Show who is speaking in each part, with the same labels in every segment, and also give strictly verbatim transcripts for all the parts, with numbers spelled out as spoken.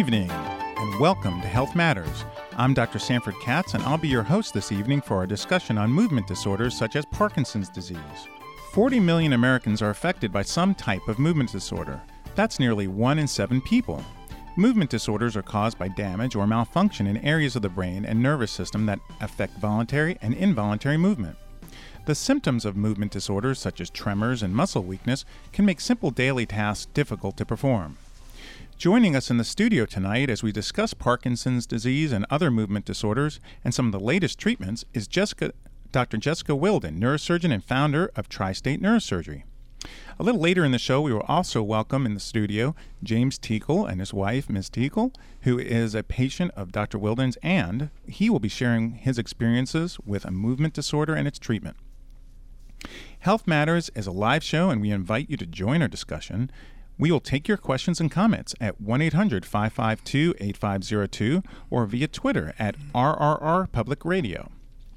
Speaker 1: evening, and welcome to Health Matters. I'm Doctor Sanford Katz, and I'll be your host this evening for our discussion on movement disorders such as Parkinson's disease. forty million Americans are affected by some type of movement disorder. That's nearly one in seven people. Movement disorders are caused by damage or malfunction in areas of the brain and nervous system that affect voluntary and involuntary movement. The symptoms of movement disorders, such as tremors and muscle weakness, can make simple daily tasks difficult to perform. Joining us in the studio tonight as we discuss Parkinson's disease and other movement disorders and some of the latest treatments is Jessica, Doctor Jessica Wilden, neurosurgeon and founder of Tri-State Neurosurgery. A little later in the show, we will also welcome in the studio James Teakle and his wife, Miz Teakle, who is a patient of Doctor Wilden's, and he will be sharing his experiences with a movement disorder and its treatment. Health Matters is a live show, and we invite you to join our discussion. We will take your questions and comments at one eight hundred five five two eight five zero two or via Twitter at R R R Public Radio.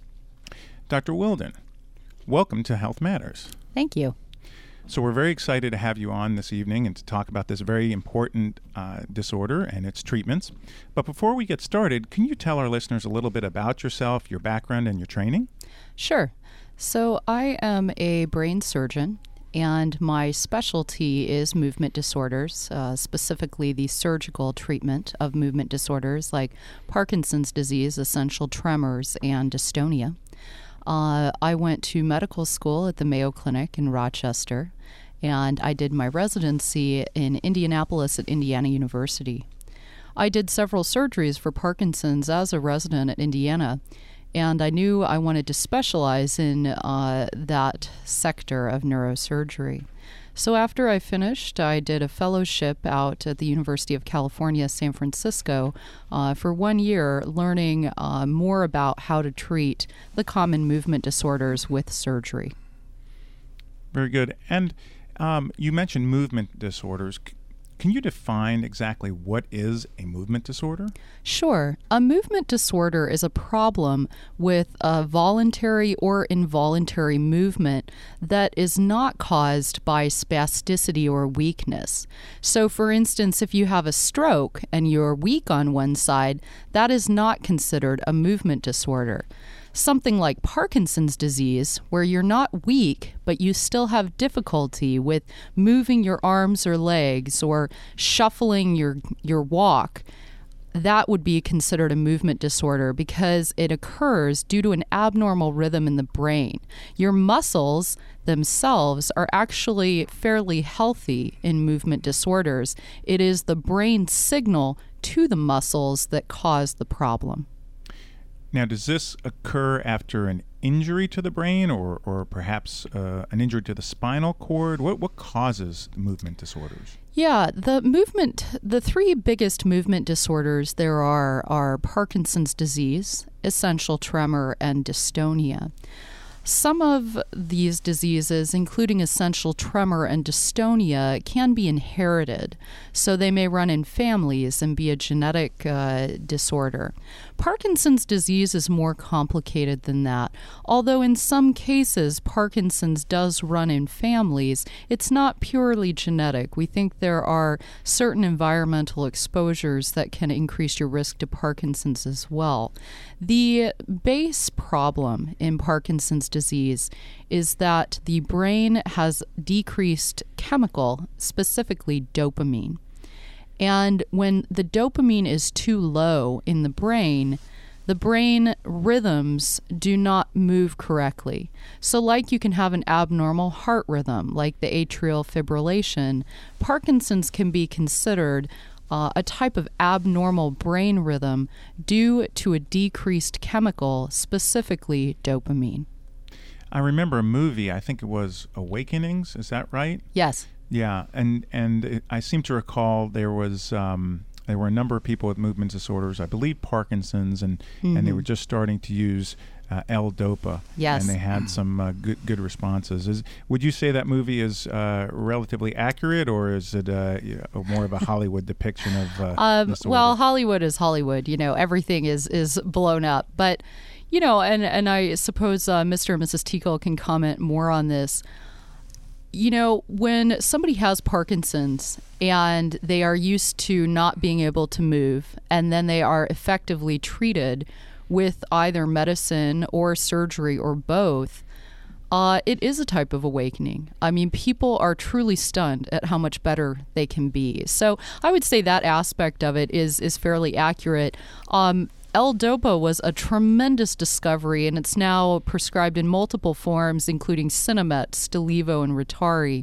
Speaker 1: Doctor Wilden, welcome to Health Matters.
Speaker 2: Thank you.
Speaker 1: So we're very excited to have you on this evening and to talk about this very important uh, disorder and its treatments. But before we get started, can you tell our listeners a little bit about yourself, your background, and your training?
Speaker 2: Sure. So I am a brain surgeon, and my specialty is movement disorders, uh, specifically the surgical treatment of movement disorders like Parkinson's disease, essential tremors, and dystonia. Uh, I went to medical school at the Mayo Clinic in Rochester, and I did my residency in Indianapolis at Indiana University. I did several surgeries for Parkinson's as a resident at Indiana, and I knew I wanted to specialize in uh, that sector of neurosurgery. So after I finished, I did a fellowship out at the University of California, San Francisco, uh, for one year, learning uh, more about how to treat the common movement disorders with surgery.
Speaker 1: Very good. And um, you mentioned movement disorders. Can you define exactly what is a movement disorder?
Speaker 2: Sure. A movement disorder is a problem with a voluntary or involuntary movement that is not caused by spasticity or weakness. So, for instance, if you have a stroke and you're weak on one side, that is not considered a movement disorder. Something like Parkinson's disease, where you're not weak, but you still have difficulty with moving your arms or legs or shuffling your, your walk, that would be considered a movement disorder because it occurs due to an abnormal rhythm in the brain. Your muscles themselves are actually fairly healthy in movement disorders. It is the brain signal to the muscles that cause the problem.
Speaker 1: Now, does this occur after an injury to the brain or, or perhaps uh, an injury to the spinal cord? What, what causes movement disorders?
Speaker 2: Yeah, the movement, the three biggest movement disorders there are are Parkinson's disease, essential tremor, and dystonia. Some of these diseases, including essential tremor and dystonia, can be inherited, so they may run in families and be a genetic uh, disorder. Parkinson's disease is more complicated than that. Although in some cases Parkinson's does run in families, it's not purely genetic. We think there are certain environmental exposures that can increase your risk to Parkinson's as well. The base problem in Parkinson's disease is that the brain has decreased chemical, specifically dopamine. And when the dopamine is too low in the brain, the brain rhythms do not move correctly. So like you can have an abnormal heart rhythm, like the atrial fibrillation, Parkinson's can be considered uh, a type of abnormal brain rhythm due to a decreased chemical, specifically dopamine.
Speaker 1: I remember a movie, I think it was Awakenings, is that right?
Speaker 2: Yes.
Speaker 1: Yeah, and and it, I seem to recall there was um, there were a number of people with movement disorders, I believe Parkinson's, and, mm-hmm. and they were just starting to use uh, L-Dopa.
Speaker 2: Yes.
Speaker 1: And they had some uh, good good responses. Is would you say that movie is uh, relatively accurate, or is it uh, you know, more of a Hollywood depiction of uh,
Speaker 2: um,
Speaker 1: disorder?
Speaker 2: Well, Hollywood is Hollywood. You know, everything is is blown up, but you know, and and I suppose uh, Mister and Missus Teakle can comment more on this. you know, when somebody has Parkinson's and they are used to not being able to move, and then they are effectively treated with either medicine or surgery or both, uh, it is a type of awakening. I mean, people are truly stunned at how much better they can be. So I would say that aspect of it is is fairly accurate. Um, L-Dopa was a tremendous discovery, and it's now prescribed in multiple forms, including Sinemet, Stalevo, and Ritari.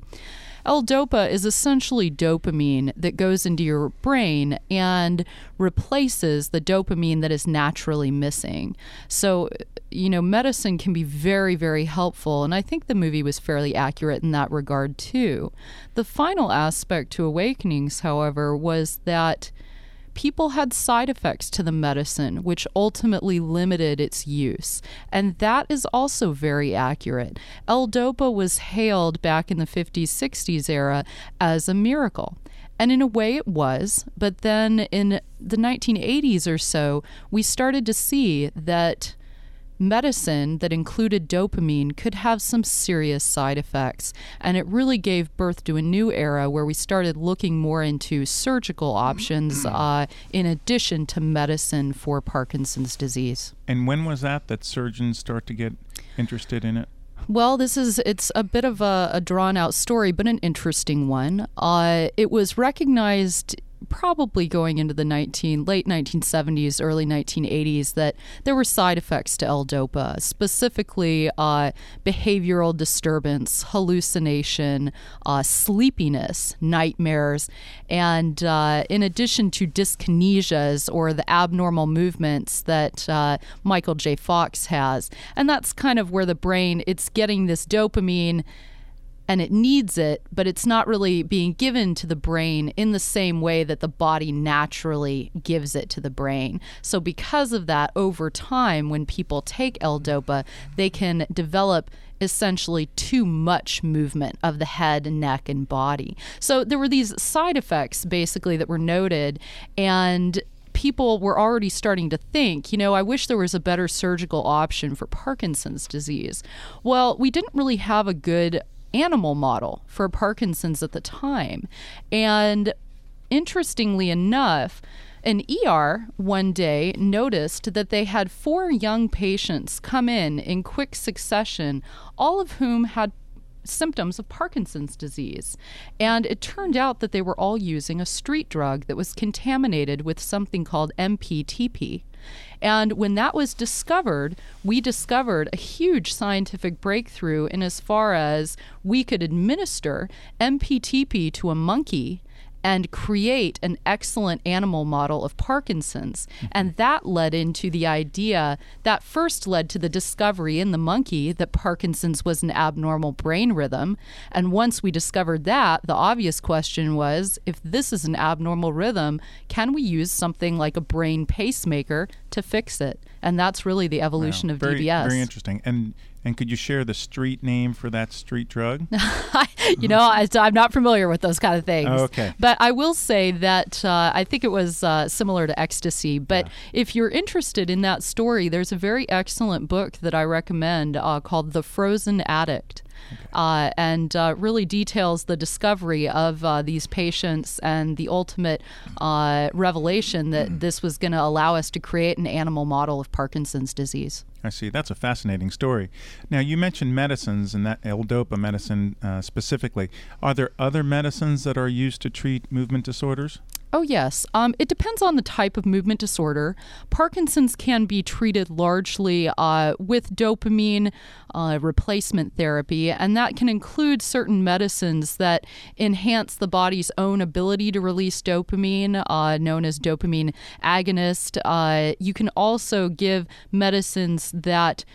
Speaker 2: L-Dopa is essentially dopamine that goes into your brain and replaces the dopamine that is naturally missing. So, you know, medicine can be very, very helpful, and I think the movie was fairly accurate in that regard, too. The final aspect to Awakenings, however, was that people had side effects to the medicine, which ultimately limited its use. And that is also very accurate. L-Dopa was hailed back in the fifties, sixties era as a miracle. And in a way it was, but then in the nineteen eighties or so, we started to see that medicine that included dopamine could have some serious side effects. And it really gave birth to a new era where we started looking more into surgical options uh, in addition to medicine for Parkinson's disease.
Speaker 1: And when was that that surgeons start to get interested in it?
Speaker 2: Well, this is, it's a bit of a, a drawn-out story, but an interesting one. Uh, it was recognized probably going into the nineteen, late nineteen seventies, early nineteen eighties, that there were side effects to L-Dopa, specifically uh, behavioral disturbance, hallucination, uh, sleepiness, nightmares, and uh, in addition to dyskinesias, or the abnormal movements that uh, Michael J. Fox has. And that's kind of where the brain, it's getting this dopamine and it needs it, but it's not really being given to the brain in the same way that the body naturally gives it to the brain. So because of that, over time, when people take L-Dopa, they can develop essentially too much movement of the head and neck and body. So there were these side effects, basically, that were noted, and people were already starting to think, you know, I wish there was a better surgical option for Parkinson's disease. Well, we didn't really have a good animal model for Parkinson's at the time. And interestingly enough, an E R one day noticed that they had four young patients come in in quick succession, all of whom had symptoms of Parkinson's disease. And it turned out that they were all using a street drug that was contaminated with something called M P T P. And when that was discovered, we discovered a huge scientific breakthrough in as far as we could administer M P T P to a monkey and create an excellent animal model of Parkinson's. Mm-hmm. And that led into the idea, that first led to the discovery in the monkey that Parkinson's was an abnormal brain rhythm. And once we discovered that, the obvious question was, if this is an abnormal rhythm, can we use something like a brain pacemaker to fix it? And that's really the evolution
Speaker 1: wow.
Speaker 2: of
Speaker 1: very,
Speaker 2: D B S.
Speaker 1: Very interesting. And And could you share the street name for that street drug?
Speaker 2: you know, I, I'm not familiar with those kind of things.
Speaker 1: Oh, okay.
Speaker 2: But I will say that uh, I think it was uh, similar to ecstasy. But
Speaker 1: yeah.
Speaker 2: if you're interested in that story, there's a very excellent book that I recommend uh, called The Frozen Addict. Okay. Uh, and uh, really details the discovery of uh, these patients and the ultimate uh, revelation that mm. this was going to allow us to create an animal model of Parkinson's disease.
Speaker 1: I see. That's a fascinating story. Now, you mentioned medicines, and that L-Dopa medicine uh, specifically. Are there other medicines that are used to treat movement disorders?
Speaker 2: Oh, yes. Um, it depends on the type of movement disorder. Parkinson's can be treated largely uh, with dopamine uh, replacement therapy, and that can include certain medicines that enhance the body's own ability to release dopamine, uh, known as dopamine agonist. Uh, you can also give medicines that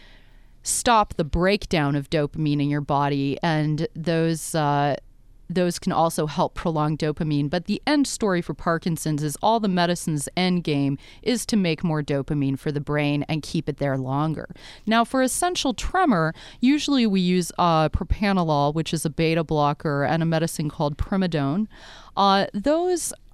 Speaker 2: stop the breakdown of dopamine in your body, and those uh, those can also help prolong dopamine. But the end story for Parkinson's is all the medicine's end game is to make more dopamine for the brain and keep it there longer. Now, for essential tremor, usually we use uh, propranolol, which is a beta blocker, and a medicine called primidone. Uh, those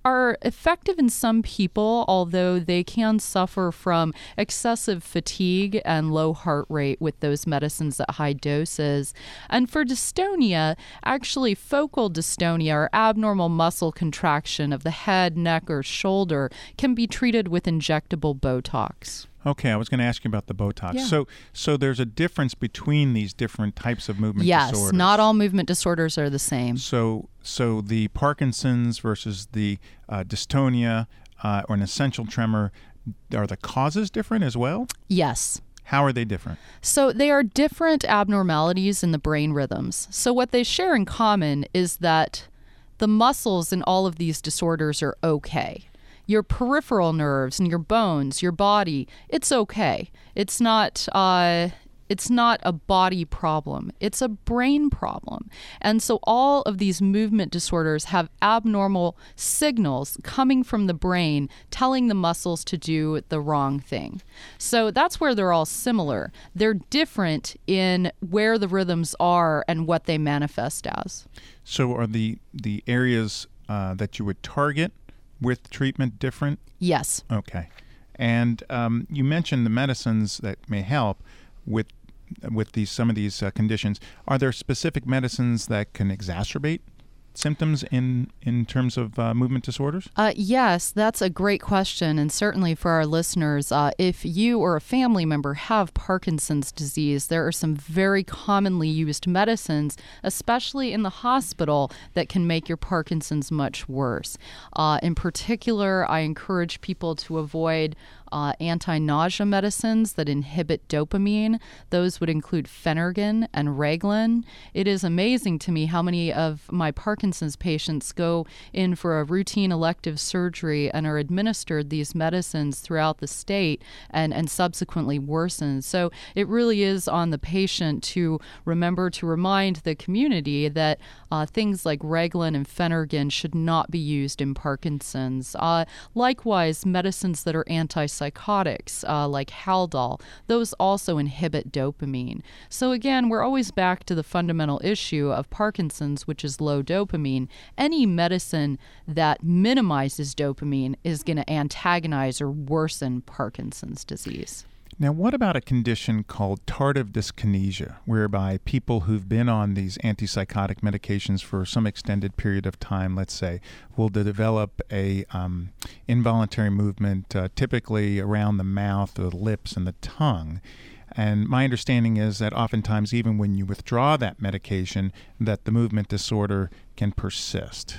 Speaker 2: are effective in some people, although they can suffer from excessive fatigue and low heart rate with those medicines at high doses. And for dystonia, actually focal dystonia or abnormal muscle contraction of the head, neck, or shoulder can be treated with injectable Botox.
Speaker 1: Okay, I was going to ask you about the Botox.
Speaker 2: Yeah.
Speaker 1: So so there's a difference between these different types of movement
Speaker 2: yes,
Speaker 1: disorders.
Speaker 2: Yes, not all movement disorders are the same.
Speaker 1: So so the Parkinson's versus the uh, dystonia uh, or an essential tremor, are the causes different as well?
Speaker 2: Yes.
Speaker 1: How are they different?
Speaker 2: So they are different abnormalities in the brain rhythms. So what they share in common is that the muscles in all of these disorders are okay. Your peripheral nerves and your bones, your body, it's okay. It's not uh, it's not a body problem. It's a brain problem. And so all of these movement disorders have abnormal signals coming from the brain telling the muscles to do the wrong thing. So that's where they're all similar. They're different in where the rhythms are and what they manifest as.
Speaker 1: So are the, the areas uh, that you would target with treatment different?
Speaker 2: Yes.
Speaker 1: Okay. And um, you mentioned the medicines that may help with with these some of these uh, conditions. Are there specific medicines that can exacerbate symptoms in in terms of uh, movement disorders?
Speaker 2: Uh, yes, that's a great question. And certainly for our listeners, uh, if you or a family member have Parkinson's disease, there are some very commonly used medicines, especially in the hospital, that can make your Parkinson's much worse. Uh, in particular, I encourage people to avoid Uh, anti-nausea medicines that inhibit dopamine. Those would include Phenergan and Reglan. It is amazing to me how many of my Parkinson's patients go in for a routine elective surgery and are administered these medicines throughout the state and, and subsequently worsen. So it really is on the patient to remember to remind the community that uh, things like Reglan and Phenergan should not be used in Parkinson's. Uh, likewise, medicines that are anti psychotics uh, like Haldol, those also inhibit dopamine. So again, we're always back to the fundamental issue of Parkinson's, which is low dopamine. Any medicine that minimizes dopamine is going to antagonize or worsen Parkinson's disease.
Speaker 1: Now, what about a condition called tardive dyskinesia, whereby people who've been on these antipsychotic medications for some extended period of time, let's say, will develop a um, involuntary movement, uh, typically around the mouth, the lips, and the tongue? And my understanding is that oftentimes, even when you withdraw that medication, that the movement disorder can persist.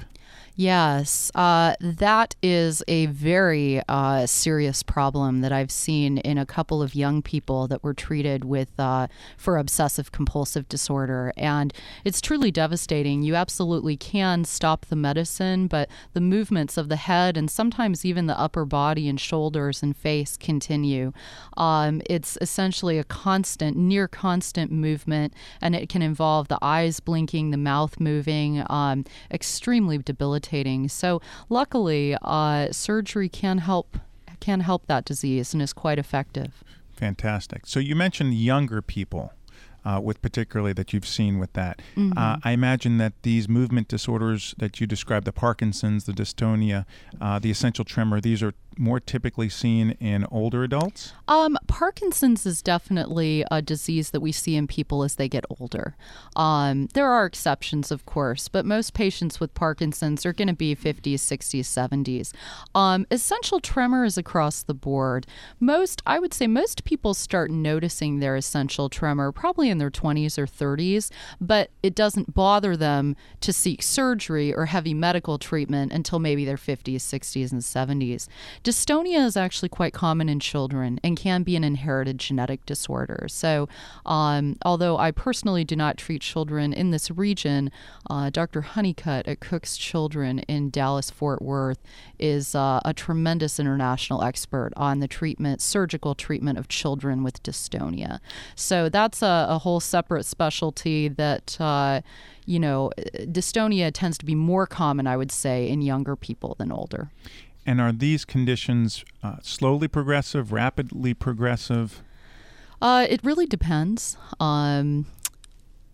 Speaker 2: Yes, uh, that is a very uh, serious problem that I've seen in a couple of young people that were treated with uh, for obsessive compulsive disorder. And it's truly devastating. You absolutely can stop the medicine, but the movements of the head and sometimes even the upper body and shoulders and face continue. Um, it's essentially a constant, near constant movement, and it can involve the eyes blinking, the mouth moving, um, extremely debilitating. So luckily, uh, surgery can help can help that disease and is quite effective.
Speaker 1: Fantastic. So you mentioned younger people uh, with particularly that you've seen with that.
Speaker 2: Mm-hmm.
Speaker 1: Uh, I imagine that these movement disorders that you described, the Parkinson's, the dystonia, uh, the essential tremor, these are more typically seen in older adults?
Speaker 2: Um, Parkinson's is definitely a disease that we see in people as they get older. Um, there are exceptions, of course, but most patients with Parkinson's are going to be fifties, sixties, seventies. Um, essential tremor is across the board. Most, I would say most people start noticing their essential tremor probably in their twenties or thirties, but it doesn't bother them to seek surgery or heavy medical treatment until maybe their fifties, sixties, and seventies. Dystonia is actually quite common in children and can be an inherited genetic disorder. So um, although I personally do not treat children in this region, uh, Doctor Honeycutt at Cook's Children in Dallas-Fort Worth is uh, a tremendous international expert on the treatment, surgical treatment of children with dystonia. So that's a, a whole separate specialty that, uh, you know, dystonia tends to be more common, I would say, in younger people than older.
Speaker 1: And are these conditions uh, slowly progressive, rapidly progressive?
Speaker 2: Uh, it really depends. Um,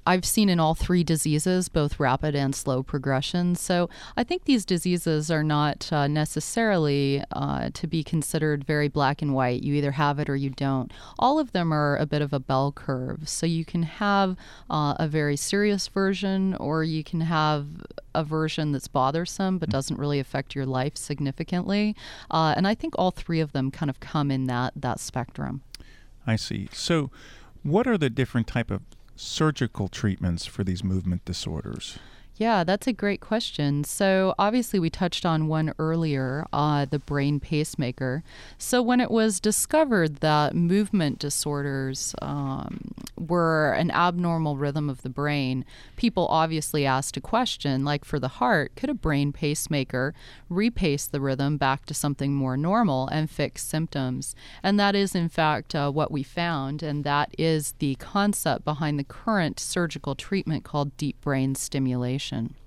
Speaker 2: I've seen in all three diseases both rapid and slow progression. So I think these diseases are not uh, necessarily uh, to be considered very black and white. You either have it or you don't. All of them are a bit of a bell curve. So you can have uh, a very serious version, or you can have a version that's bothersome but doesn't really affect your life significantly. Uh, and I think all three of them kind of come in that, that spectrum.
Speaker 1: I see. So what are the different type of surgical treatments for these movement disorders?
Speaker 2: Yeah, that's a great question. So obviously we touched on one earlier, uh, the brain pacemaker. So when it was discovered that movement disorders um, were an abnormal rhythm of the brain, people obviously asked a question, like for the heart, could a brain pacemaker repace the rhythm back to something more normal and fix symptoms? And that is in fact uh, what we found, and that is the concept behind the current surgical treatment called deep brain stimulation.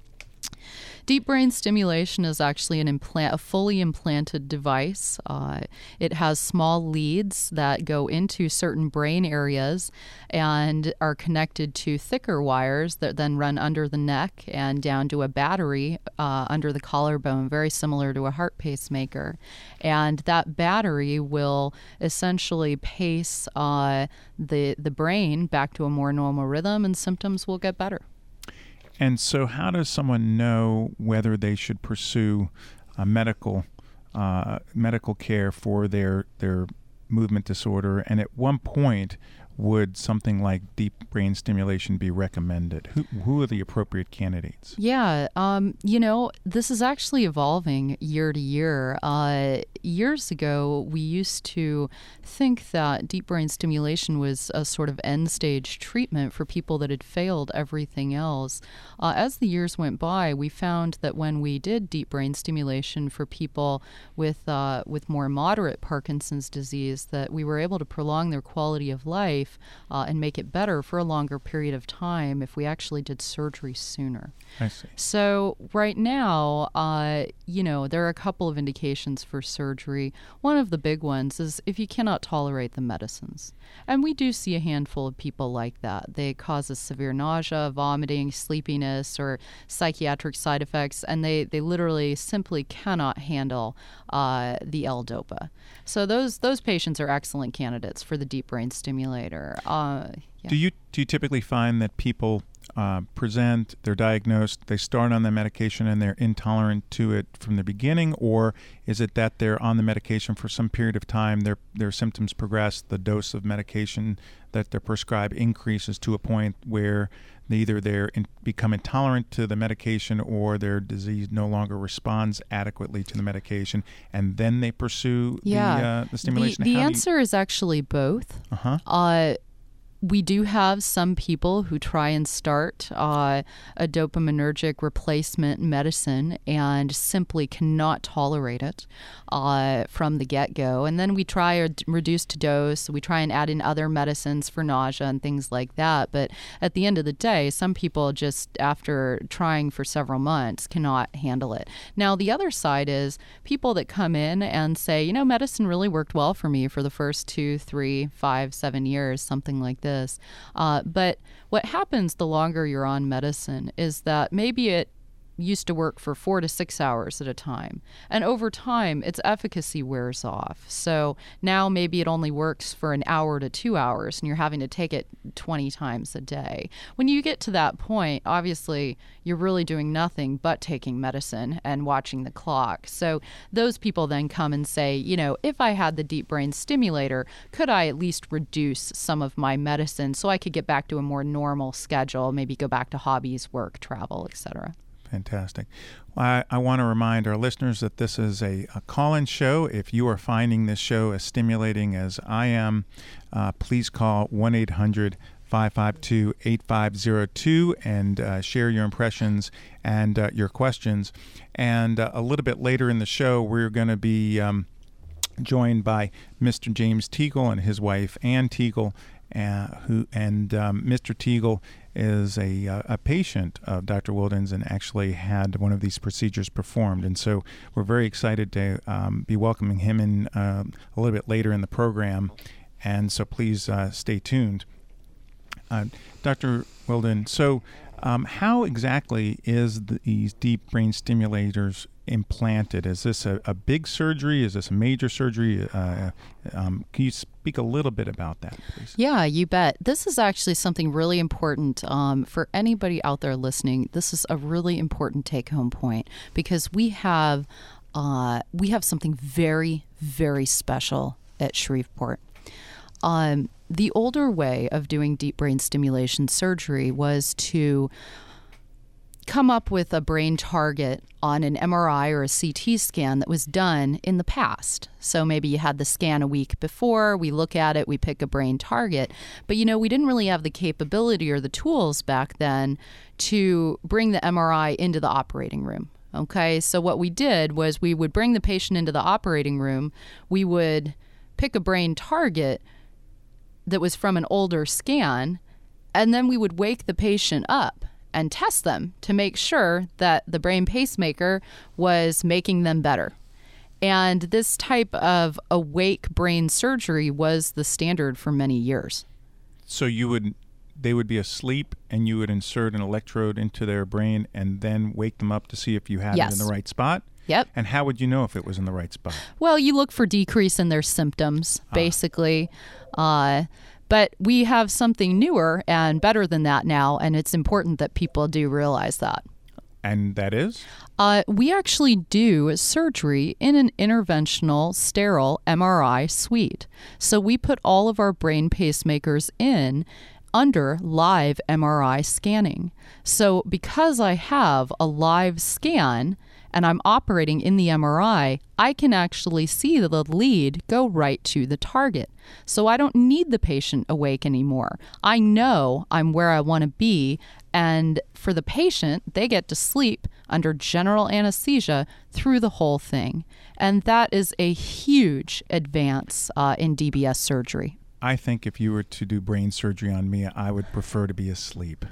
Speaker 2: Deep brain stimulation is actually an implant, a fully implanted device. Uh, it has small leads that go into certain brain areas and are connected to thicker wires that then run under the neck and down to a battery uh, under the collarbone, very similar to a heart pacemaker. And that battery will essentially pace uh, the, the brain back to a more normal rhythm, and symptoms will get better.
Speaker 1: And so how does someone know whether they should pursue a medical uh, medical care for their their movement disorder? And at one point, would something like deep brain stimulation be recommended? Who who are the appropriate candidates?
Speaker 2: Yeah, um, you know, this is actually evolving year to year. Uh, years ago, we used to think that deep brain stimulation was a sort of end-stage treatment for people that had failed everything else. Uh, as the years went by, we found that when we did deep brain stimulation for people with uh, with more moderate Parkinson's disease, that we were able to prolong their quality of life Uh, and make it better for a longer period of time if we actually did surgery sooner.
Speaker 1: I see.
Speaker 2: So right now, uh, you know, there are a couple of indications for surgery. One of the big ones is if you cannot tolerate the medicines. And we do see a handful of people like that. They cause us severe nausea, vomiting, sleepiness, or psychiatric side effects, and they, they literally simply cannot handle uh, the L-DOPA. So those those patients are excellent candidates for the deep brain stimulator. Uh, yeah.
Speaker 1: Do you do you typically find that people uh, present, they're diagnosed, they start on the medication and they're intolerant to it from the beginning, or is it that they're on the medication for some period of time, their their symptoms progress, the dose of medication that they're prescribed increases to a point where either they in, become intolerant to the medication or their disease no longer responds adequately to the medication, and then they pursue
Speaker 2: yeah.
Speaker 1: the, uh, the stimulation?
Speaker 2: The, the
Speaker 1: How
Speaker 2: answer
Speaker 1: do you...
Speaker 2: is actually both.
Speaker 1: Uh-huh.
Speaker 2: Uh, we do have some people who try and start uh, a dopaminergic replacement medicine and simply cannot tolerate it uh, from the get-go. And then we try a d- reduced dose. We try and add in other medicines for nausea and things like that. But at the end of the day, some people just, after trying for several months, cannot handle it. Now, the other side is people that come in and say, you know, medicine really worked well for me for the first two, three, five, seven years, something like this. Uh, but what happens the longer you're on medicine is that maybe it used to work for four to six hours at a time. And over time, its efficacy wears off. So now maybe it only works for an hour to two hours, and you're having to take it twenty times a day. When you get to that point, obviously, you're really doing nothing but taking medicine and watching the clock. So those people then come and say, you know, if I had the deep brain stimulator, could I at least reduce some of my medicine so I could get back to a more normal schedule, maybe go back to hobbies, work, travel, et cetera?
Speaker 1: Fantastic. Well, I, I want to remind our listeners that this is a, a call-in show. If you are finding this show as stimulating as I am, uh, please call one eight hundred five five two eight five zero two and uh, share your impressions and uh, your questions. And uh, a little bit later in the show, we're going to be um, joined by Mister James Teagle and his wife, Ann Teagle, uh, who and um, Mister Teagle is a, uh, a patient of Doctor Wilden's and actually had one of these procedures performed. And so we're very excited to um, be welcoming him in uh, a little bit later in the program. And so please uh, stay tuned. Uh, Doctor Wilden, so um, how exactly is the, these deep brain stimulators implanted? Is this a, a big surgery? Is this a major surgery? Uh, um, can you speak a little bit about that, please?
Speaker 2: Yeah, you bet. This is actually something really important um, for anybody out there listening. This is a really important take-home point because we have uh, we have something very, very special at Shreveport. Um, the older way of doing deep brain stimulation surgery was to come up with a brain target on an M R I or a C T scan that was done in the past. So maybe you had the scan a week before, we look at it, we pick a brain target. But, you know, we didn't really have the capability or the tools back then to bring the M R I into the operating room. Okay, so what we did was we would bring the patient into the operating room, we would pick a brain target that was from an older scan, and then we would wake the patient up and test them to make sure that the brain pacemaker was making them better. And this type of awake brain surgery was the standard for many years.
Speaker 1: So you would, they would be asleep and you would insert an electrode into their brain and then wake them up to see if you had
Speaker 2: Yes.
Speaker 1: it in the right spot?
Speaker 2: Yep.
Speaker 1: And how would you know if it was in the right spot?
Speaker 2: Well, you look for decrease in their symptoms, basically. Ah. Uh, But we have something newer and better than that now, and it's important that people do realize that.
Speaker 1: And that is?
Speaker 2: Uh, we actually do surgery in an interventional sterile M R I suite. So we put all of our brain pacemakers in under live M R I scanning. So because I have a live scan and I'm operating in the M R I, I can actually see the lead go right to the target. So I don't need the patient awake anymore. I know I'm where I want to be, and for the patient, they get to sleep under general anesthesia through the whole thing. And that is a huge advance uh, in D B S surgery.
Speaker 1: I think if you were to do brain surgery on me, I would prefer to be asleep.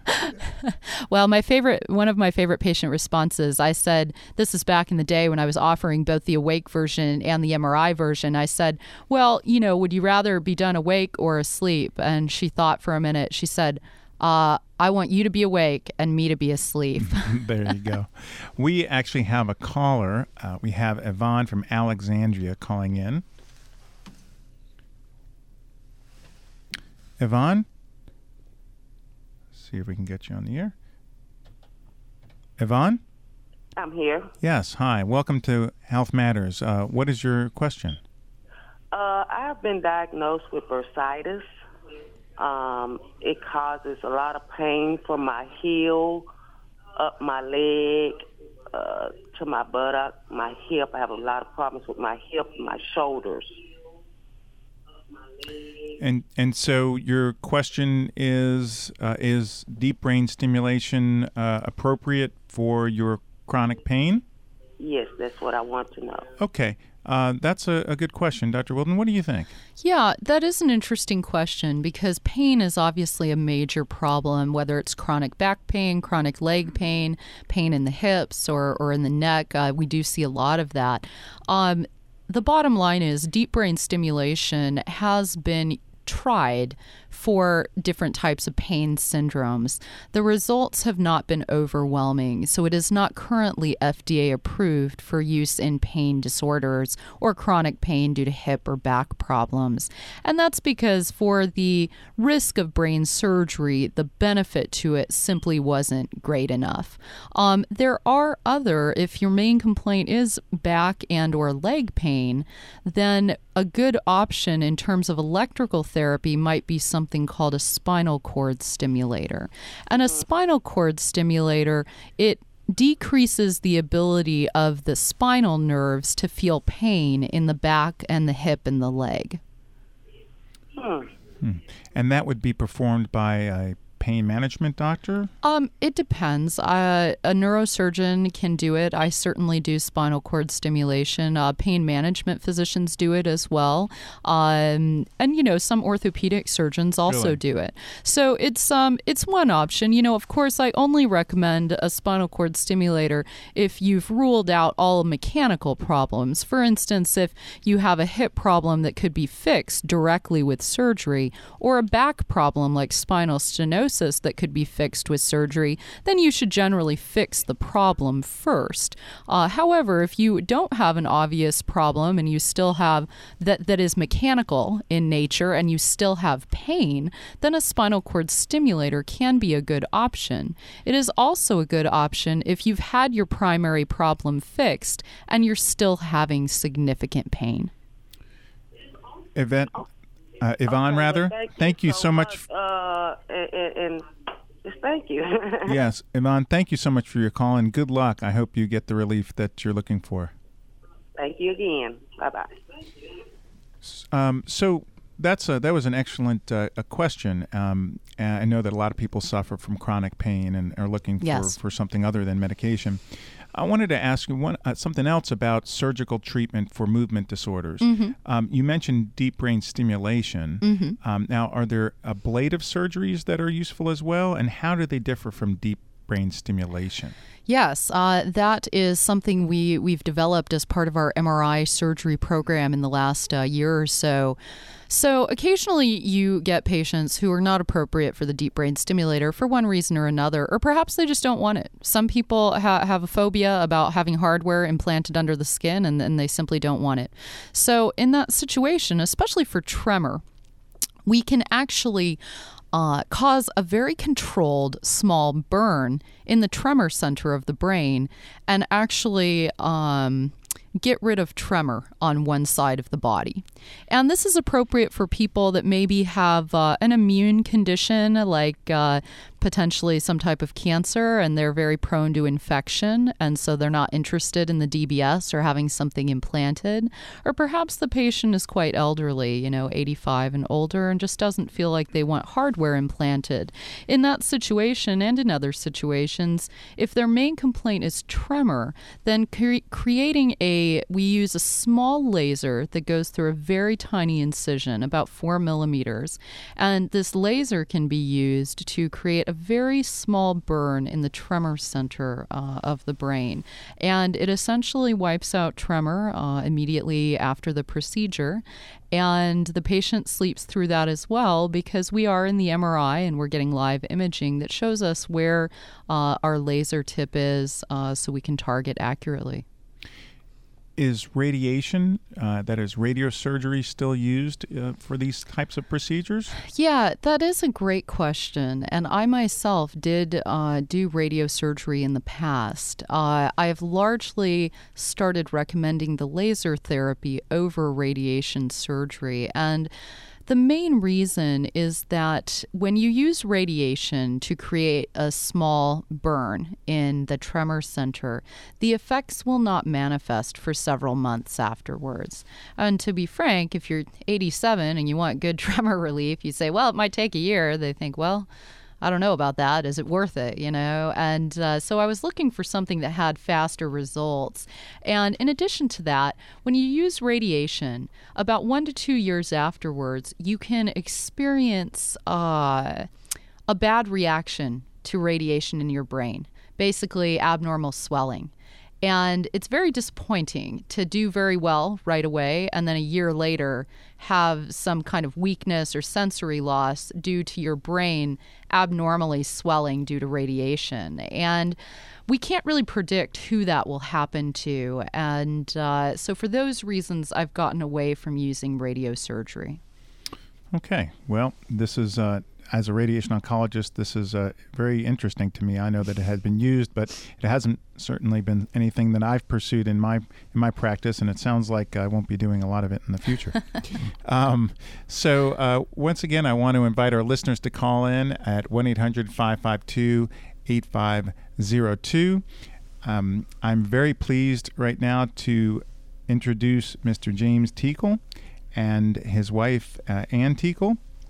Speaker 2: Well, my favorite, one of my favorite patient responses, I said, this is back in the day when I was offering both the awake version and the M R I version. I said, well, you know, would you rather be done awake or asleep? And she thought for a minute. She said, uh, I want you to be awake and me to be asleep.
Speaker 1: There you go. We actually have a caller. Uh, we have Yvonne from Alexandria calling in. Yvonne? See if we can get you on the air. Yvonne?
Speaker 3: I'm here.
Speaker 1: Yes, hi. Welcome to Health Matters. Uh, what is your question?
Speaker 3: Uh, I've been diagnosed with bursitis. Um, it causes a lot of pain from my heel, up my leg, uh, to my buttock, my hip. I have a lot of problems with my hip and my shoulders.
Speaker 1: And and so your question is, uh, is deep brain stimulation uh, appropriate for your chronic pain?
Speaker 3: Yes, that's what I want to know.
Speaker 1: Okay. Uh, that's a, a good question. Doctor Wilden, what do you think?
Speaker 2: Yeah, that is an interesting question because pain is obviously a major problem, whether it's chronic back pain, chronic leg pain, pain in the hips or, or in the neck. Uh, we do see a lot of that. Um, the bottom line is deep brain stimulation has been tried for different types of pain syndromes. The results have not been overwhelming, so it is not currently F D A approved for use in pain disorders or chronic pain due to hip or back problems. And that's because for the risk of brain surgery, the benefit to it simply wasn't great enough. Um, there are other, if your main complaint is back and or leg pain, then a good option in terms of electrical therapy might be something called a spinal cord stimulator. And a spinal cord stimulator, it decreases the ability of the spinal nerves to feel pain in the back and the hip and the leg.
Speaker 3: Hmm.
Speaker 1: Hmm. And that would be performed by a pain management doctor?
Speaker 2: Um, it depends. Uh, a neurosurgeon can do it. I certainly do spinal cord stimulation. Uh, pain management physicians do it as well. Um, and, you know, some orthopedic surgeons also
Speaker 1: Really?
Speaker 2: do it. So it's um, it's one option. You know, of course, I only recommend a spinal cord stimulator if you've ruled out all mechanical problems. For instance, if you have a hip problem that could be fixed directly with surgery, or a back problem like spinal stenosis that could be fixed with surgery, then you should generally fix the problem first. Uh, however, if you don't have an obvious problem and you still have that that is mechanical in nature and you still have pain, then a spinal cord stimulator can be a good option. It is also a good option if you've had your primary problem fixed and you're still having significant pain.
Speaker 1: Yvette, uh, Yvonne,
Speaker 3: Okay,
Speaker 1: rather,
Speaker 3: well,
Speaker 1: thank you so much.
Speaker 3: Uh, and, and just thank you.
Speaker 1: Yes, Yvonne, thank you so much for your call, and good luck. I hope you get the relief that you're looking for.
Speaker 3: Thank you again. Bye-bye.
Speaker 1: Um, so that's a, that was an excellent uh, a question. Um, and I know that a lot of people suffer from chronic pain and are looking for,
Speaker 2: Yes.
Speaker 1: for something other than medication. I wanted to ask you one uh, something else about surgical treatment for movement disorders.
Speaker 2: Mm-hmm.
Speaker 1: Um, you mentioned deep brain stimulation.
Speaker 2: Mm-hmm.
Speaker 1: Um, now, are there ablative surgeries that are useful as well, and how do they differ from deep brain stimulation?
Speaker 2: Yes, uh, that is something we, we've developed as part of our M R I surgery program in the last uh, year or so. So occasionally you get patients who are not appropriate for the deep brain stimulator for one reason or another, or perhaps they just don't want it. Some people ha- have a phobia about having hardware implanted under the skin, and, and they simply don't want it. So in that situation, especially for tremor, we can actually uh, cause a very controlled small burn in the tremor center of the brain and actually um, get rid of tremor on one side of the body. And this is appropriate for people that maybe have uh, an immune condition like uh, potentially some type of cancer, and they're very prone to infection, and so they're not interested in the D B S or having something implanted. Or perhaps the patient is quite elderly, you know, eighty-five and older, and just doesn't feel like they want hardware implanted. In that situation and in other situations, if their main complaint is tremor, then cre- creating a, we use a small laser that goes through a very tiny incision, about four millimeters, and this laser can be used to create a very small burn in the tremor center uh, of the brain. And it essentially wipes out tremor uh, immediately after the procedure. And the patient sleeps through that as well, because we are in the M R I and we're getting live imaging that shows us where uh, our laser tip is uh, so we can target accurately.
Speaker 1: Is radiation, uh, that is radiosurgery, still used uh, for these types of procedures?
Speaker 2: Yeah, that is a great question. And I myself did uh, do radiosurgery in the past. Uh, I have largely started recommending the laser therapy over radiation surgery. And the main reason is that when you use radiation to create a small burn in the tremor center, the effects will not manifest for several months afterwards. And to be frank, if you're eighty-seven and you want good tremor relief, you say, well, it might take a year. They think, well, I don't know about that. Is it worth it? You know? And uh, so I was looking for something that had faster results. And in addition to that, when you use radiation, about one to two years afterwards, you can experience uh, a bad reaction to radiation in your brain, basically abnormal swelling. And it's very disappointing to do very well right away and then a year later have some kind of weakness or sensory loss due to your brain abnormally swelling due to radiation. And we can't really predict who that will happen to. And uh, so for those reasons, I've gotten away from using radiosurgery.
Speaker 1: Okay. Well, this is, uh, as a radiation oncologist, this is uh, very interesting to me. I know that it has been used, but it hasn't certainly been anything that I've pursued in my in my practice, and it sounds like I won't be doing a lot of it in the future. um, so uh, once again, I want to invite our listeners to call in at one eight hundred five five two eight five zero two. Um, I'm very pleased right now to introduce Mister James Teakle and his wife, uh, Ann Teakle.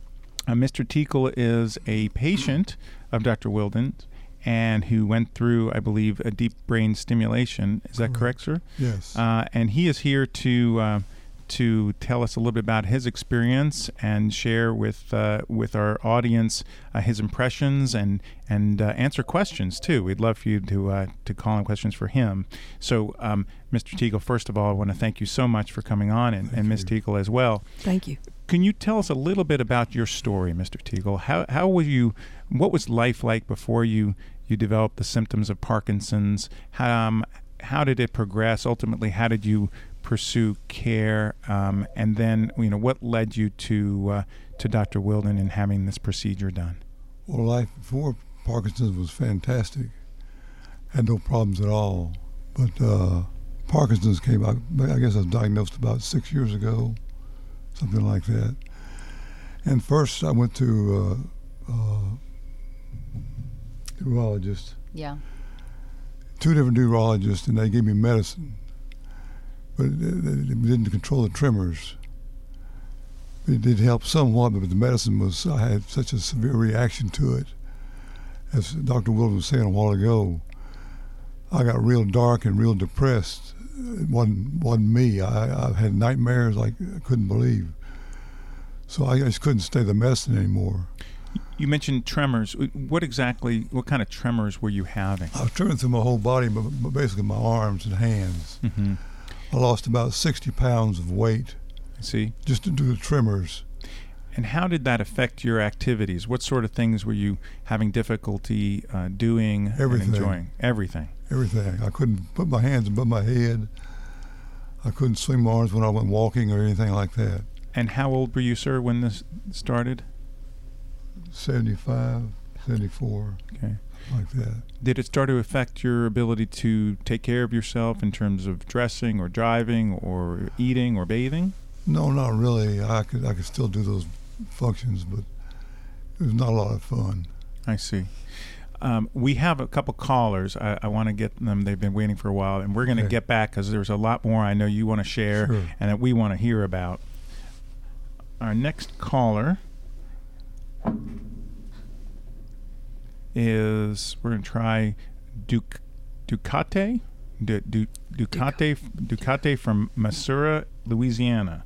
Speaker 1: Uh, Mister Teakle is a patient of Doctor Wilden and who went through, I believe, a deep brain stimulation. Is that correct, sir?
Speaker 4: Yes.
Speaker 1: Uh, and he is here to uh, to tell us a little bit about his experience and share with uh, with our audience uh, his impressions and and uh, answer questions too. We'd love for you to uh, to call in questions for him. So, um, Mister Teakle, first of all, I want to thank you so much for coming on, and, and Miz Teakle as well.
Speaker 5: Thank you.
Speaker 1: Can you tell us a little bit about your story, Mister Teakle? How how were you? What was life like before you you developed the symptoms of Parkinson's? How um, how did it progress? Ultimately, how did you pursue care? Um, and then, you know, what led you to uh, to Doctor Wilden and having this procedure done?
Speaker 4: Well, life before Parkinson's was fantastic. Had no problems at all. But uh, Parkinson's came out, I guess I was diagnosed about six years ago, something like that. And first I went to uh, uh, neurologist.
Speaker 2: Yeah.
Speaker 4: Two different neurologists, and they gave me medicine. But it, it, it didn't control the tremors. It did help somewhat, but the medicine was, I had such a severe reaction to it. As Doctor Wilden was saying a while ago, I got real dark and real depressed. It wasn't, wasn't me. I, I had nightmares like I couldn't believe. So I just couldn't stay the medicine anymore.
Speaker 1: You mentioned tremors. What exactly, what kind of tremors were you having?
Speaker 4: I was trembling through my whole body, but, but basically my arms and hands.
Speaker 1: Mm-hmm.
Speaker 4: I lost about sixty pounds of weight.
Speaker 1: I see.
Speaker 4: Just to do the tremors.
Speaker 1: And how did that affect your activities? What sort of things were you having difficulty uh, doing
Speaker 4: Everything.
Speaker 1: and enjoying? Everything.
Speaker 4: Everything. I couldn't put my hands above my head. I couldn't swing my arms when I went walking or anything like that.
Speaker 1: And how old were you, sir, when this started?
Speaker 4: seventy-five, seventy-four,
Speaker 1: Okay.
Speaker 4: like that.
Speaker 1: Did it start to affect your ability to take care of yourself in terms of dressing or driving or eating or bathing?
Speaker 4: No, not really. I could I could still do those functions, but it was not a lot of fun.
Speaker 1: I see. Um, we have a couple callers. I, I want to get them. They've been waiting for a while, and we're going to
Speaker 4: Okay.
Speaker 1: get back because there's a lot more I know you want to share
Speaker 4: Sure.
Speaker 1: and that we want to hear about. Our next caller is, we're going to try Duc- Ducate? Du- Du- Ducate, Ducate from Missouri, Louisiana.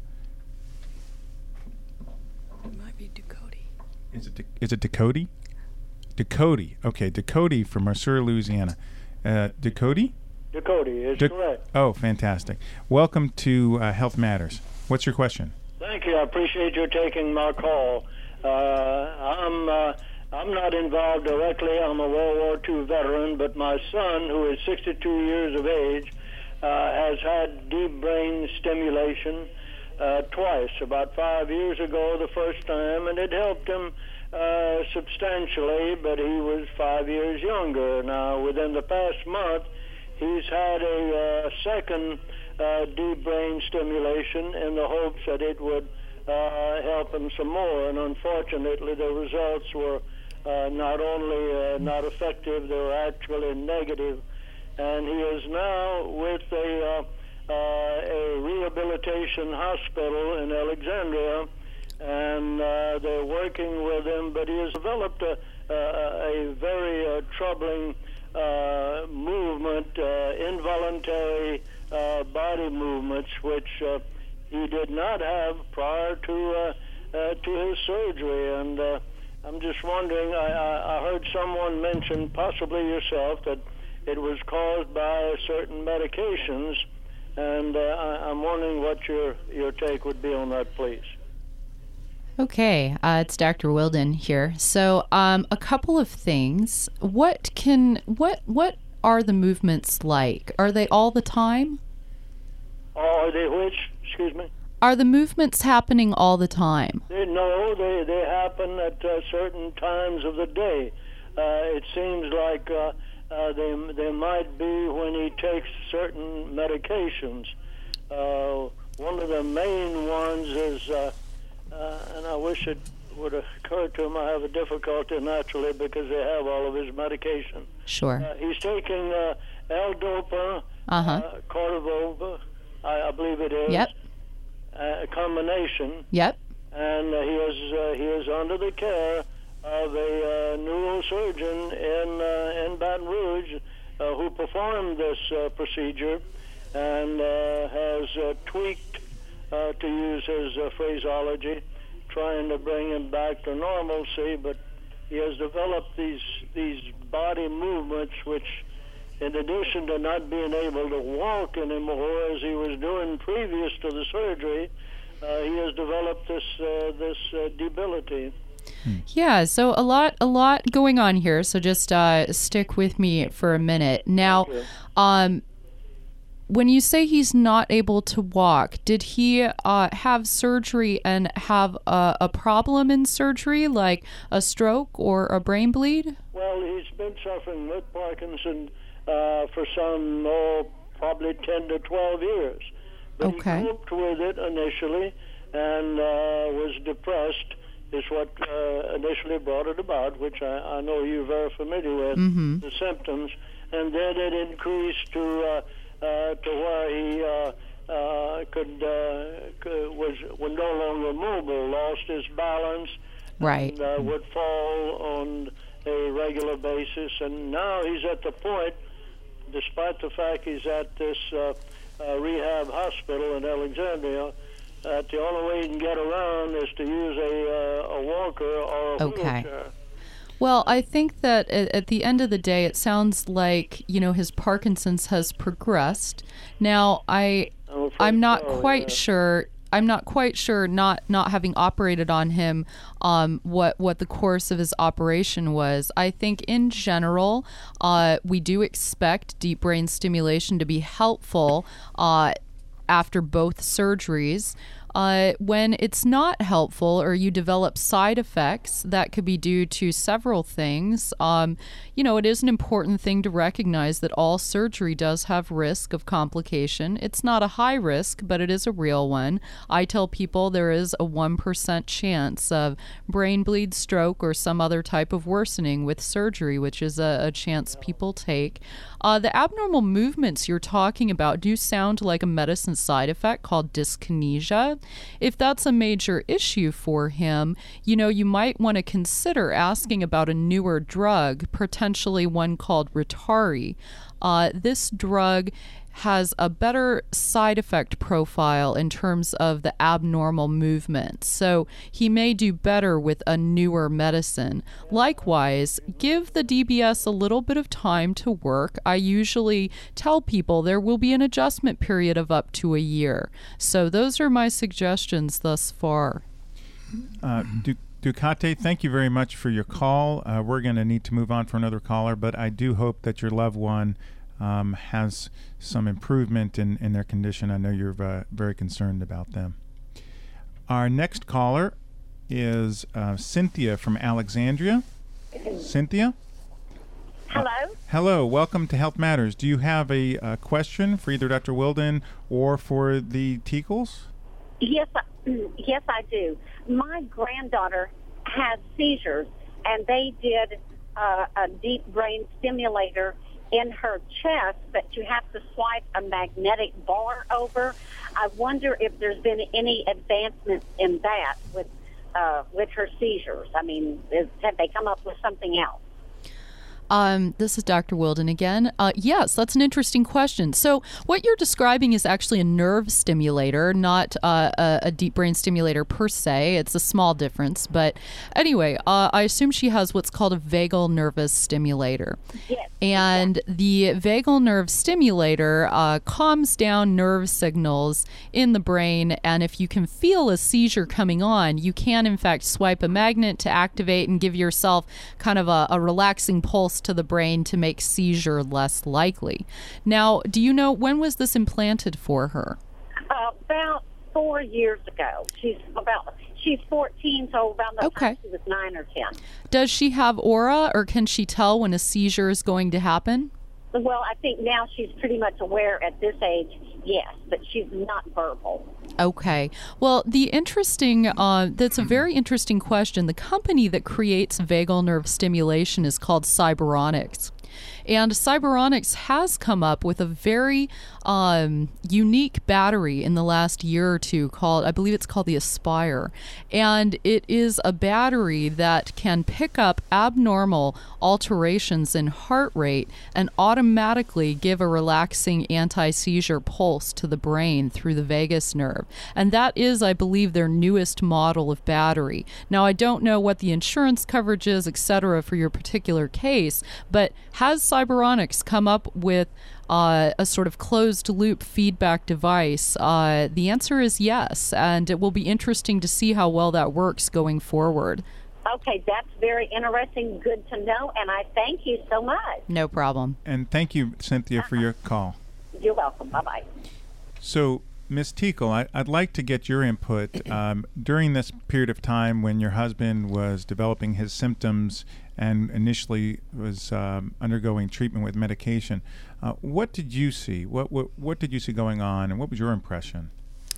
Speaker 5: It might be Ducote.
Speaker 1: Is it De- is it Ducote? Ducote. Okay, Ducote from Missouri, Louisiana. Uh, Ducote?
Speaker 6: Ducote is
Speaker 1: Duc-
Speaker 6: correct.
Speaker 1: Oh, fantastic. Welcome to uh, Health Matters. What's your question?
Speaker 6: Thank you. I appreciate you taking my call. Uh, I'm uh, I'm not involved directly. I'm a World War Two veteran, but my son, who is sixty-two years of age, uh, has had deep brain stimulation uh, twice. About five years ago, the first time, and it helped him uh, substantially. But he was five years younger. Now, within the past month, he's had a uh, second uh, deep brain stimulation in the hopes that it would uh, help him some more. And unfortunately, the results were uh, not only uh, not effective, they were actually negative. And he is now with a, uh, uh, a rehabilitation hospital in Alexandria, and uh, they're working with him, but he has developed a, a, a very uh, troubling uh, movement, uh, involuntary uh, body movements, which uh, he did not have prior to uh, uh, to his surgery. And uh, I'm just wondering, I, I, I heard someone mention, possibly yourself, that it was caused by certain medications, and uh, I, I'm wondering what your, your take would be on that, please.
Speaker 2: Okay, uh, it's Doctor Wilden here. So, um, a couple of things. What can what what are the movements like? Are they all the time?
Speaker 6: Are they which? Excuse me.
Speaker 2: Are the movements happening all the time?
Speaker 6: They, no, they they happen at uh, certain times of the day. Uh, it seems like uh, uh, they they might be when he takes certain medications. Uh, one of the main ones is. Uh, Uh, and I wish it would occur to him. I have a difficulty naturally because they have all of his medication.
Speaker 2: Sure.
Speaker 6: Uh, he's taking uh, L-Dopa,
Speaker 2: Uh-huh.
Speaker 6: uh, Cortivova, I, I believe it is.
Speaker 2: Yep.
Speaker 6: Uh, a combination.
Speaker 2: Yep.
Speaker 6: and uh, he is uh, he is under the care of a uh, neurosurgeon in uh, in Baton Rouge uh, who performed this uh, procedure and uh, has uh, tweaked, uh, to use his uh, phraseology, trying to bring him back to normalcy. But he has developed these these body movements which, in addition to not being able to walk anymore as he was doing previous to the surgery, uh, he has developed this uh, this uh, debility.
Speaker 2: Yeah, so a lot a lot going on here. So just uh, stick with me for a minute. Now, um, when you say he's not able to walk, did he uh, have surgery and have a, a problem in surgery, like a stroke or a brain bleed?
Speaker 6: Well, he's been suffering with Parkinson uh, for some, oh, probably ten to twelve years. But
Speaker 2: Okay.
Speaker 6: he coped with it initially and uh, was depressed, is what uh, initially brought it about, which I, I know you're very familiar with,
Speaker 2: Mm-hmm.
Speaker 6: the symptoms. And then it increased to uh, uh, to where he uh, uh, could, uh, could was was no longer mobile, lost his balance,
Speaker 2: Right.
Speaker 6: and uh, would fall on a regular basis. And now he's at the point, despite the fact he's at this uh, uh, rehab hospital in Alexandria, that the only way he can get around is to use a, uh, a walker or a
Speaker 2: Okay.
Speaker 6: wheelchair.
Speaker 2: Well, I think that at, at the end of the day, it sounds like, you know, his Parkinson's has progressed. Now, I,
Speaker 6: I'm afraid
Speaker 2: I'm not
Speaker 6: so,
Speaker 2: quite
Speaker 6: yeah.
Speaker 2: sure. I'm not quite sure, not not having operated on him, um, what what the course of his operation was. I think in general, uh, we do expect deep brain stimulation to be helpful uh, after both surgeries. Uh, when it's not helpful or you develop side effects, that could be due to several things. Um, you know, it is an important thing to recognize that all surgery does have risk of complication. It's not a high risk, but it is a real one. I tell people there is a one percent chance of brain bleed, stroke, or some other type of worsening with surgery, which is a, a chance people take. Uh, the abnormal movements you're talking about do sound like a medicine side effect called dyskinesia. If that's a major issue for him, you know, you might want to consider asking about a newer drug, potentially one called Ritari. Uh, this drug has a better side effect profile in terms of the abnormal movement. So he may do better with a newer medicine. Likewise, give the D B S a little bit of time to work. I usually tell people there will be an adjustment period of up to a year. So those are my suggestions thus far.
Speaker 1: Uh, Du- Ducati, thank you very much for your call. Uh, we're going to need to move on for another caller, but I do hope that your loved one um, has some improvement in, in their condition. I know you're uh, very concerned about them. Our next caller is uh, Cynthia from Alexandria. Cynthia?
Speaker 7: Hello.
Speaker 1: Uh, hello. Welcome to Health Matters. Do you have a, a question for either Doctor Wilden or for the Teakles?
Speaker 7: Yes, I, yes, I do. My granddaughter has seizures, and they did uh, a deep brain stimulator in her chest that you have to swipe a magnetic bar over. I wonder if there's been any advancements in that with uh, with her seizures. I mean, is, have they come up with something else?
Speaker 2: Um, this is Doctor Wilden again. Uh, yes, that's an interesting question. So what you're describing is actually a nerve stimulator, not uh, a, a deep brain stimulator per se. It's a small difference. But anyway, uh, I assume she has what's called a vagal nervous stimulator.
Speaker 7: Yes.
Speaker 2: And the vagal nerve stimulator uh, calms down nerve signals in the brain. And if you can feel a seizure coming on, you can, in fact, swipe a magnet to activate and give yourself kind of a, a relaxing pulse to the brain to make seizure less likely. Now, do you know, when was this implanted for her?
Speaker 7: Uh, about four years ago. She's about she's fourteen, so around the
Speaker 2: Okay.
Speaker 7: time she was nine or ten.
Speaker 2: Does she have aura, or can she tell when a seizure is going to happen?
Speaker 7: Well, I think now she's pretty much aware at this age, yes, but she's not verbal.
Speaker 2: Okay. Well, the interesting, uh, that's a very interesting question. The company that creates vagal nerve stimulation is called Cyberonics. And Cyberonics has come up with a very um, unique battery in the last year or two called, I believe it's called the Aspire. And it is a battery that can pick up abnormal alterations in heart rate and automatically give a relaxing anti-seizure pulse to the brain through the vagus nerve. And that is, I believe, their newest model of battery. Now, I don't know what the insurance coverage is, et cetera, for your particular case, but has Cyberonics come up with uh, a sort of closed-loop feedback device? Uh, the answer is yes, and it will be interesting to see how well that works going forward.
Speaker 7: Okay, that's very interesting. Good to know, and I thank you so much.
Speaker 2: No problem.
Speaker 1: And thank you, Cynthia, for your call.
Speaker 7: You're welcome. Bye-bye.
Speaker 1: So, Miz Tickle, I, I'd like to get your input. Um, during this period of time when your husband was developing his symptoms and initially was um, undergoing treatment with medication, uh, what did you see? What, what what did you see going on, and what was your impression?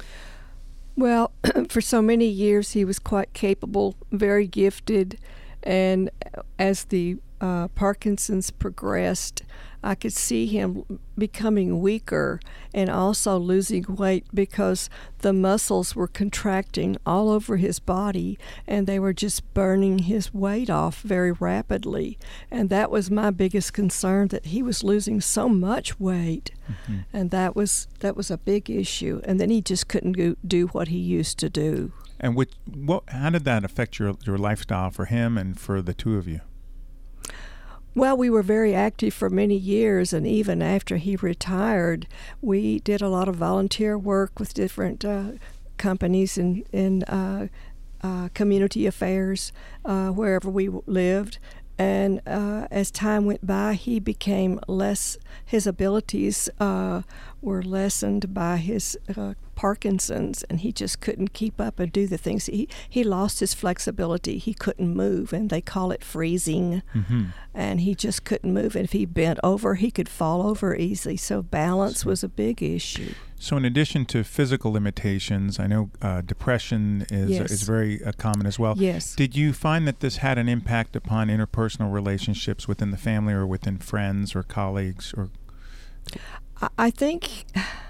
Speaker 5: Well, for so many years he was quite capable, very gifted, and as the uh, Parkinson's progressed, I could see him becoming weaker and also losing weight because the muscles were contracting all over his body and they were just burning his weight off very rapidly. And that was my biggest concern, that he was losing so much weight. Mm-hmm. And that was that was a big issue. And then he just couldn't go, do what he used to do.
Speaker 1: And which, what, how did that affect your, your lifestyle for him and for the two of you?
Speaker 5: Well, we were very active for many years, and even after he retired, we did a lot of volunteer work with different uh, companies in, in uh, uh, community affairs uh, wherever we lived. And uh, as time went by, he became less, his abilities uh, were lessened by his uh, Parkinson's, and he just couldn't keep up and do the things. He he lost his flexibility. He couldn't move, and they call it freezing. Mm-hmm. And he just couldn't move. And if he bent over, he could fall over easily. So balance was a big issue.
Speaker 1: So in addition to physical limitations, I know uh, depression is
Speaker 5: yes.
Speaker 1: is very uh, common as well.
Speaker 5: Yes.
Speaker 1: Did you find that this had an impact upon interpersonal relationships within the family or within friends or colleagues? Or
Speaker 5: I, I think...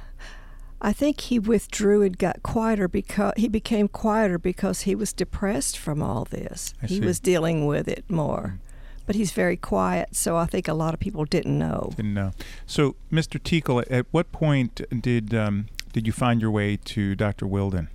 Speaker 5: I think he withdrew and got quieter because he became quieter because he was depressed from all this.
Speaker 1: I
Speaker 5: he
Speaker 1: see.
Speaker 5: was dealing with it more. But he's very quiet, so I think a lot of people didn't know.
Speaker 1: Didn't know. So, Mister Tickle, at what point did um, did you find your way to Doctor Wilden?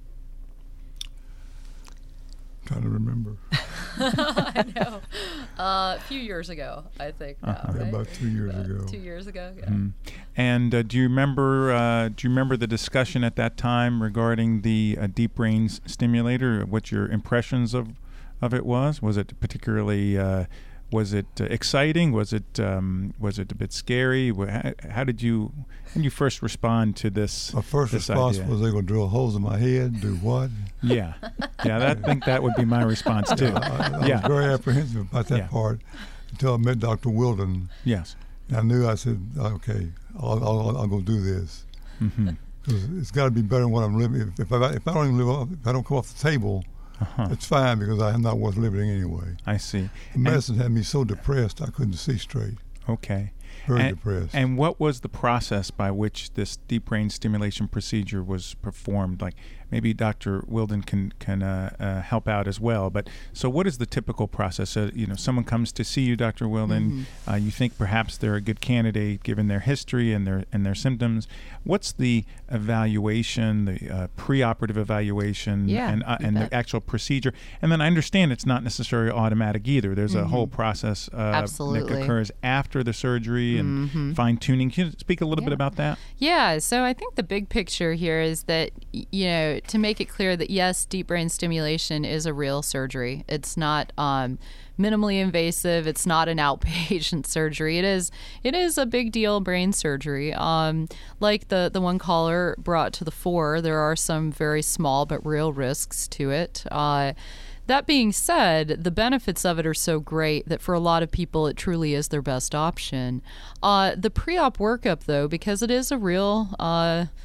Speaker 4: Trying to remember.
Speaker 2: I know. Uh, a few years ago, I think. Now,
Speaker 1: Uh-huh.
Speaker 2: right?
Speaker 4: About two years
Speaker 2: About
Speaker 4: ago.
Speaker 2: Two years ago, yeah.
Speaker 1: Mm. And uh, do you remember? Uh, do you remember the discussion at that time regarding the uh, deep brain s- stimulator? What your impressions of of it was? Was it particularly? Uh, was it uh, exciting? Was it um, was it a bit scary? Wha- How, how did you? How did you first respond to this?
Speaker 4: My first
Speaker 1: this
Speaker 4: response
Speaker 1: idea?
Speaker 4: was, they going to drill holes in my head, do what?
Speaker 1: Yeah, yeah. That, I think that would be my response too.
Speaker 4: I, I
Speaker 1: yeah.
Speaker 4: was very apprehensive about that
Speaker 1: Yeah.
Speaker 4: part until I met Doctor Wilden.
Speaker 1: Yes.
Speaker 4: And I knew, I said, okay, I'll, I'll, I'll go do this.
Speaker 1: Mm-hmm.
Speaker 4: 'Cause it's got to be better than what I'm living. If, if, I, if I don't even live off, if I don't come off the table,
Speaker 1: Uh-huh.
Speaker 4: it's fine because I am not worth living anyway.
Speaker 1: I see.
Speaker 4: The medicine had me so depressed I couldn't see straight.
Speaker 1: Okay.
Speaker 4: Very
Speaker 1: and,
Speaker 4: depressed.
Speaker 1: And what was the process by which this deep brain stimulation procedure was performed? Like maybe Doctor Wilden can can uh, uh, help out as well. But so, what is the typical process? Uh, you know, someone comes to see you, Doctor Wilden. Mm-hmm. Uh, you think perhaps they're a good candidate given their history and their and their symptoms. What's the evaluation, the uh, preoperative evaluation,
Speaker 2: yeah,
Speaker 1: and uh, and the actual procedure? And then I understand it's not necessarily automatic either. There's mm-hmm. a whole process uh,
Speaker 2: Absolutely.
Speaker 1: that occurs after the surgery and
Speaker 2: mm-hmm.
Speaker 1: fine tuning. Can you speak a little
Speaker 2: yeah.
Speaker 1: bit about that?
Speaker 2: Yeah. So I think the big picture here is that, you know, to make it clear that yes, deep brain stimulation is a real surgery. It's not um, minimally invasive. It's not an outpatient surgery. It is it is a big deal brain surgery. Um, like the, the one caller brought to the fore, there are some very small but real risks to it. Uh, that being said, the benefits of it are so great that for a lot of people it truly is their best option. Uh, the pre-op workup, though, because it is a real... Uh,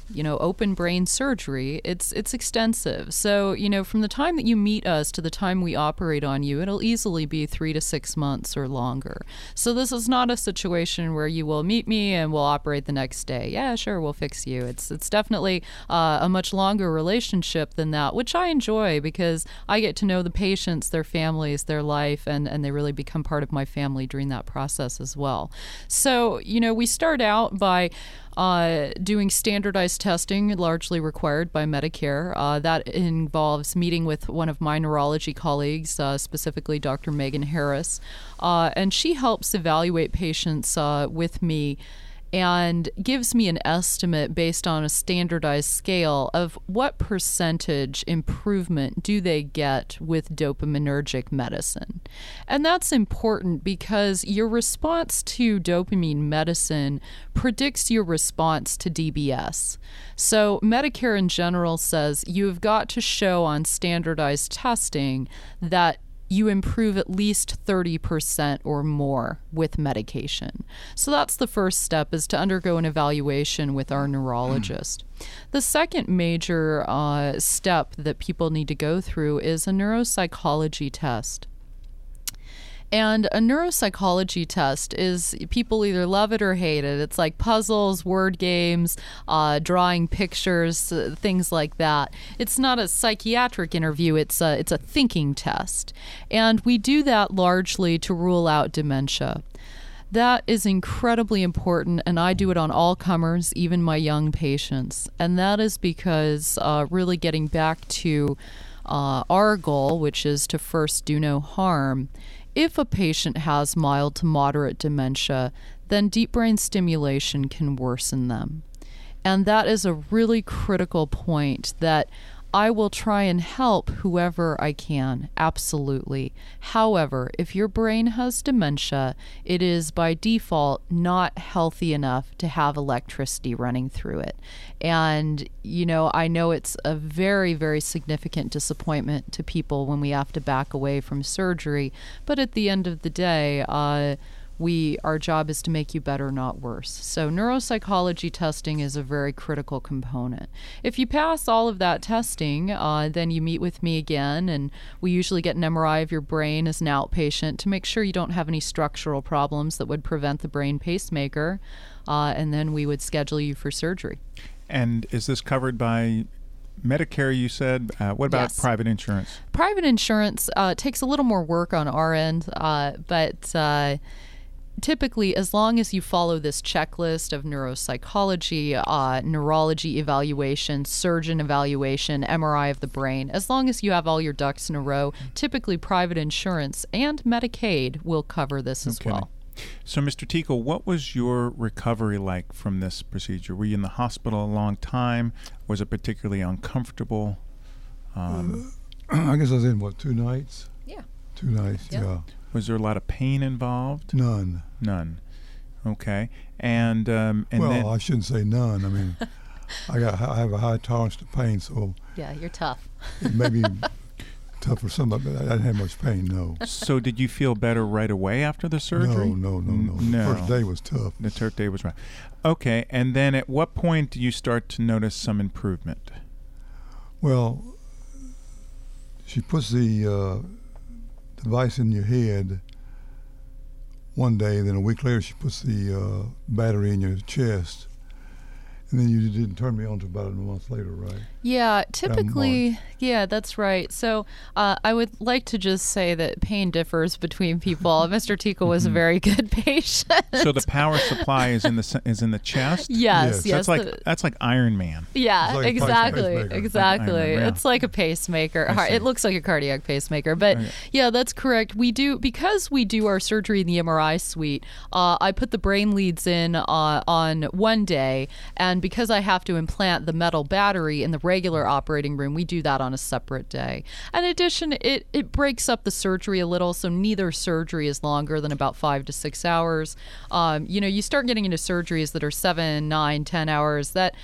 Speaker 2: you know, open brain surgery, it's it's extensive. So, you know, from the time that you meet us to the time we operate on you, it'll easily be three to six months or longer. So this is not a situation where you will meet me and we'll operate the next day. Yeah, sure, we'll fix you. It's it's definitely uh, a much longer relationship than that, which I enjoy because I get to know the patients, their families, their life, and, and they really become part of my family during that process as well. So, you know, we start out by Uh, doing standardized testing, largely required by Medicare. Uh, that involves meeting with one of my neurology colleagues, uh, specifically Doctor Megan Harris, uh, and she helps evaluate patients uh, with me and gives me an estimate based on a standardized scale of what percentage improvement do they get with dopaminergic medicine. And that's important because your response to dopamine medicine predicts your response to D B S. So Medicare in general says you've got to show on standardized testing that you improve at least thirty percent or more with medication. So that's the first step, is to undergo an evaluation with our neurologist. The second major uh, step that people need to go through is a neuropsychology test. And a neuropsychology test is, people either love it or hate it. It's like puzzles, word games, uh, drawing pictures, uh, things like that. It's not a psychiatric interview. It's a, it's a thinking test. And we do that largely to rule out dementia. That is incredibly important, and I do it on all comers, even my young patients. And that is because uh, really getting back to uh, our goal, which is to first do no harm, if a patient has mild to moderate dementia, then deep brain stimulation can worsen them. And that is a really critical point that I will try and help whoever I can, absolutely. However, if your brain has dementia, it is by default not healthy enough to have electricity running through it. And, you know, I know it's a very, very significant disappointment to people when we have to back away from surgery, but at the end of the day, uh, We, our job is to make you better, not worse. So neuropsychology testing is a very critical component. If you pass all of that testing, uh, then you meet with me again, and we usually get an M R I of your brain as an outpatient to make sure you don't have any structural problems that would prevent the brain pacemaker, uh, and then we would schedule you for surgery.
Speaker 1: And is this covered by Medicare, you said? Uh, what about
Speaker 2: Yes.
Speaker 1: private insurance?
Speaker 2: Private insurance uh, takes a little more work on our end, uh, but uh, typically, as long as you follow this checklist of neuropsychology, uh, neurology evaluation, surgeon evaluation, M R I of the brain, as long as you have all your ducks in a row, typically private insurance and Medicaid will cover this as
Speaker 1: Okay.
Speaker 2: well.
Speaker 1: So, Mister Tickle, what was your recovery like from this procedure? Were you in the hospital a long time? Was it particularly uncomfortable? Um,
Speaker 4: I guess I was in, what, two nights?
Speaker 2: Yeah.
Speaker 4: Two nights,
Speaker 2: Yep.
Speaker 4: yeah.
Speaker 1: was there a lot of pain involved?
Speaker 4: None.
Speaker 1: None. Okay. And um, and
Speaker 4: well,
Speaker 1: then
Speaker 4: I shouldn't say none. I mean, I got I have a high tolerance to pain, so
Speaker 2: Yeah, you're tough.
Speaker 4: it may be tough for some, but I didn't have much pain, no.
Speaker 1: so did you feel better right away after the surgery?
Speaker 4: No, no, no, no.
Speaker 1: N-
Speaker 4: The
Speaker 1: no.
Speaker 4: first day was tough.
Speaker 1: The third day was right. Okay. And then at what point do you start to notice some improvement?
Speaker 4: Well, she puts the uh, device in your head one day, then a week later she puts the uh, battery in your chest, and then you didn't turn me on until about a month later, right?
Speaker 2: Yeah, typically, yeah, that's right. So uh, I would like to just say that pain differs between people. Mister Tickle was a very good patient.
Speaker 1: So the power supply is in the ce- is in the chest.
Speaker 2: Yes,
Speaker 4: Yes.
Speaker 2: yes.
Speaker 1: That's like
Speaker 2: the-
Speaker 1: that's like Iron Man.
Speaker 2: Yeah,
Speaker 4: It's like a
Speaker 2: exactly,
Speaker 4: pacemaker.
Speaker 2: exactly.
Speaker 1: Like Iron Man, yeah.
Speaker 2: It's like a pacemaker.
Speaker 1: I
Speaker 2: Har-
Speaker 1: see.
Speaker 2: It looks like a cardiac pacemaker, but
Speaker 1: Okay.
Speaker 2: yeah, that's correct. We do, because we do our surgery in the M R I suite. Uh, I put the brain leads in uh, on one day, and because I have to implant the metal battery in the regular operating room, we do that on a separate day. In addition, it it breaks up the surgery a little, so neither surgery is longer than about five to six hours. Um, you know, you start getting into surgeries that are seven, nine, ten hours. That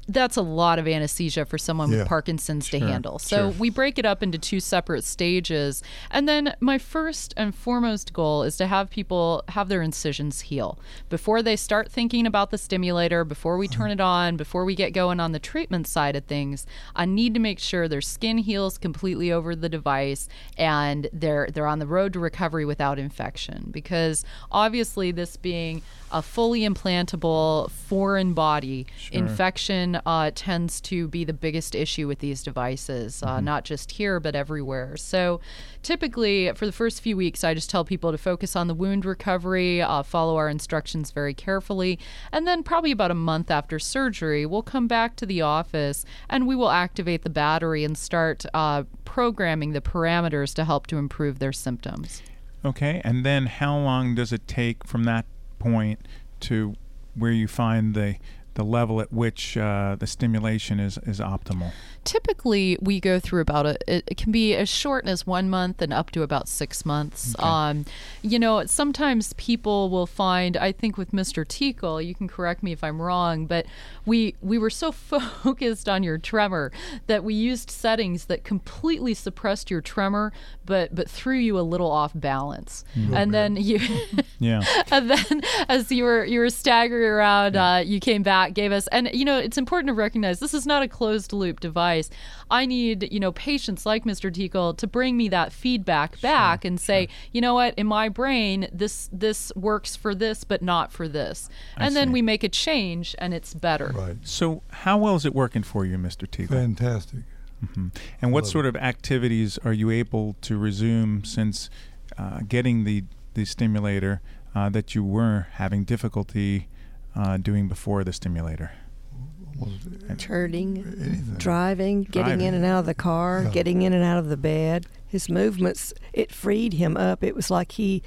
Speaker 2: that's a lot of anesthesia for someone
Speaker 4: Yeah.
Speaker 2: with Parkinson's
Speaker 1: Sure,
Speaker 2: to handle. So
Speaker 1: sure.
Speaker 2: we break it up into two separate stages. And then my first and foremost goal is to have people have their incisions heal. Before they start thinking about the stimulator, before we turn it on, before we get going on the treatment side of things, I need to make sure their skin heals completely over the device and they're they're on the road to recovery without infection. Because obviously this being a fully implantable foreign body,
Speaker 1: Sure.
Speaker 2: infection uh, tends to be the biggest issue with these devices, uh, not just here, but everywhere. So typically, for the first few weeks, I just tell people to focus on the wound recovery, uh, follow our instructions very carefully, and then probably about a month after surgery, we'll come back to the office and we will activate the battery and start uh, programming the parameters to help to improve their symptoms.
Speaker 1: Okay, and then how long does it take from that point to where you find the the level at which uh, the stimulation is, is optimal?
Speaker 2: Typically, we go through about a, it, it can be as short as one month and up to about six months.
Speaker 1: Okay.
Speaker 2: Um, you know, sometimes people will find, I think with Mister Tickle, you can correct me if I'm wrong, but we, we were so focused on your tremor that we used settings that completely suppressed your tremor, but, but threw you a little off balance.
Speaker 4: Mm-hmm.
Speaker 2: And then you,
Speaker 1: Yeah.
Speaker 2: and then as you were, you were staggering around,
Speaker 1: Yeah.
Speaker 2: uh, you came back, gave us, and you know, it's important to recognize this is not a closed loop device. I need, you know, patients like Mister Tickle to bring me that feedback back and say, you know what, in my brain, this this works for this, but not for this.
Speaker 1: I
Speaker 2: And then
Speaker 1: see.
Speaker 2: we make a change and it's better.
Speaker 4: Right.
Speaker 1: So how well is it working for you, Mister Tickle?
Speaker 4: Fantastic.
Speaker 1: hmm And what
Speaker 4: Love
Speaker 1: sort
Speaker 4: it.
Speaker 1: of activities are you able to resume since uh, getting the, the stimulator uh, that you were having difficulty uh, doing before the stimulator?
Speaker 4: Almost
Speaker 5: Turning,
Speaker 4: anything.
Speaker 5: driving, getting
Speaker 1: Driving.
Speaker 5: in and out of the car,
Speaker 4: Yeah.
Speaker 5: getting in and out of the bed. His movements, it freed him up. It was like he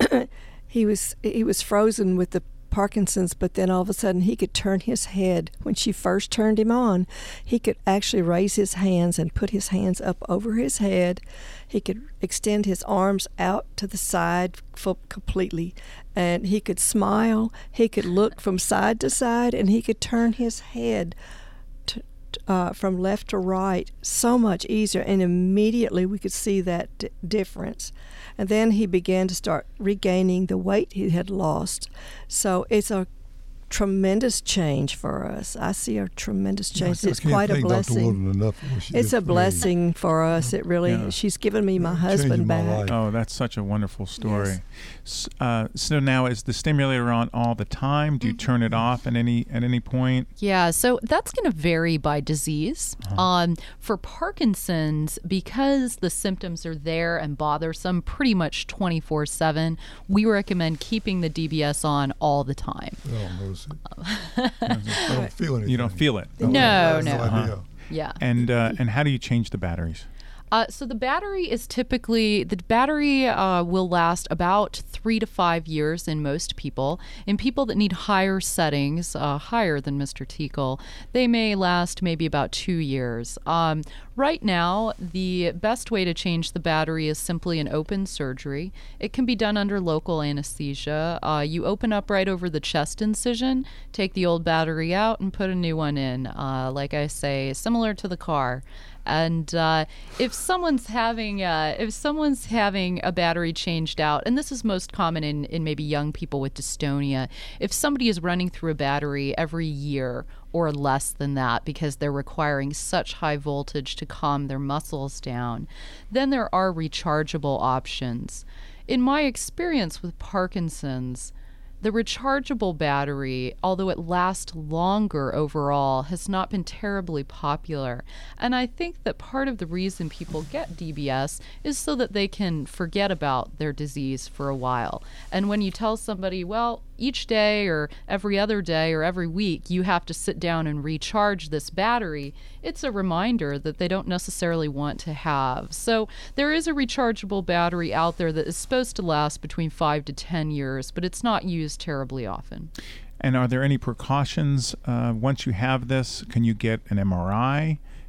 Speaker 5: he was he was frozen with the Parkinson's, but then all of a sudden he could turn his head. When she first turned him on, he could actually raise his hands and put his hands up over his head. He could extend his arms out to the side full, completely, and he could smile. He could look from side to side, and he could turn his head to, uh, from left to right so much easier, and immediately we could see that d- difference. And then he began to start regaining the weight he had lost. So it's a tremendous change for us. I see a tremendous change.
Speaker 4: I
Speaker 5: It's
Speaker 4: can't
Speaker 5: quite a
Speaker 4: thank Doctor
Speaker 5: blessing.
Speaker 4: Wilden enough for what she
Speaker 5: It's
Speaker 4: did
Speaker 5: a
Speaker 4: for me.
Speaker 5: blessing for us. It really.
Speaker 1: Yeah.
Speaker 5: She's given me my
Speaker 4: Yeah,
Speaker 5: husband
Speaker 4: changing my
Speaker 5: back.
Speaker 4: life.
Speaker 1: Oh, that's such a wonderful story.
Speaker 5: Yes.
Speaker 1: S- Uh, so now, is the stimulator on all the time? Do you turn it off at any at any point?
Speaker 2: Yeah, so that's going to vary by disease. Um, for Parkinson's, because the symptoms are there and bothersome pretty much twenty-four seven, we recommend keeping the D B S on all the time.
Speaker 4: I don't notice it. I don't feel anything.
Speaker 1: You don't feel it.
Speaker 2: No,
Speaker 4: I have
Speaker 2: no.
Speaker 4: no idea.
Speaker 2: Yeah.
Speaker 1: And uh, and how do you change the batteries?
Speaker 2: Uh, so the battery is typically, the battery uh, will last about three to five years in most people. In people that need higher settings, uh, higher than Mister Tickle, they may last maybe about two years. Um, right now, the best way to change the battery is simply an open surgery. It can be done under local anesthesia. Uh, you open up right over the chest incision, take the old battery out, and put a new one in. Uh, like I say, similar to the car. And uh, if someone's having uh, if someone's having a battery changed out, and this is most common in, in maybe young people with dystonia, if somebody is running through a battery every year or less than that because they're requiring such high voltage to calm their muscles down, then there are rechargeable options. In my experience with Parkinson's, the rechargeable battery, although it lasts longer overall, has not been terribly popular. And I think that part of the reason people get D B S is so that they can forget about their disease for a while. And when you tell somebody, well, each day or every other day or every week you have to sit down and recharge this battery, it's a reminder that they don't necessarily want to have. So there is a rechargeable battery out there that is supposed to last between five to ten years, but it's not used terribly often.
Speaker 1: And are there any precautions uh, once you have this? Can you get an M R I?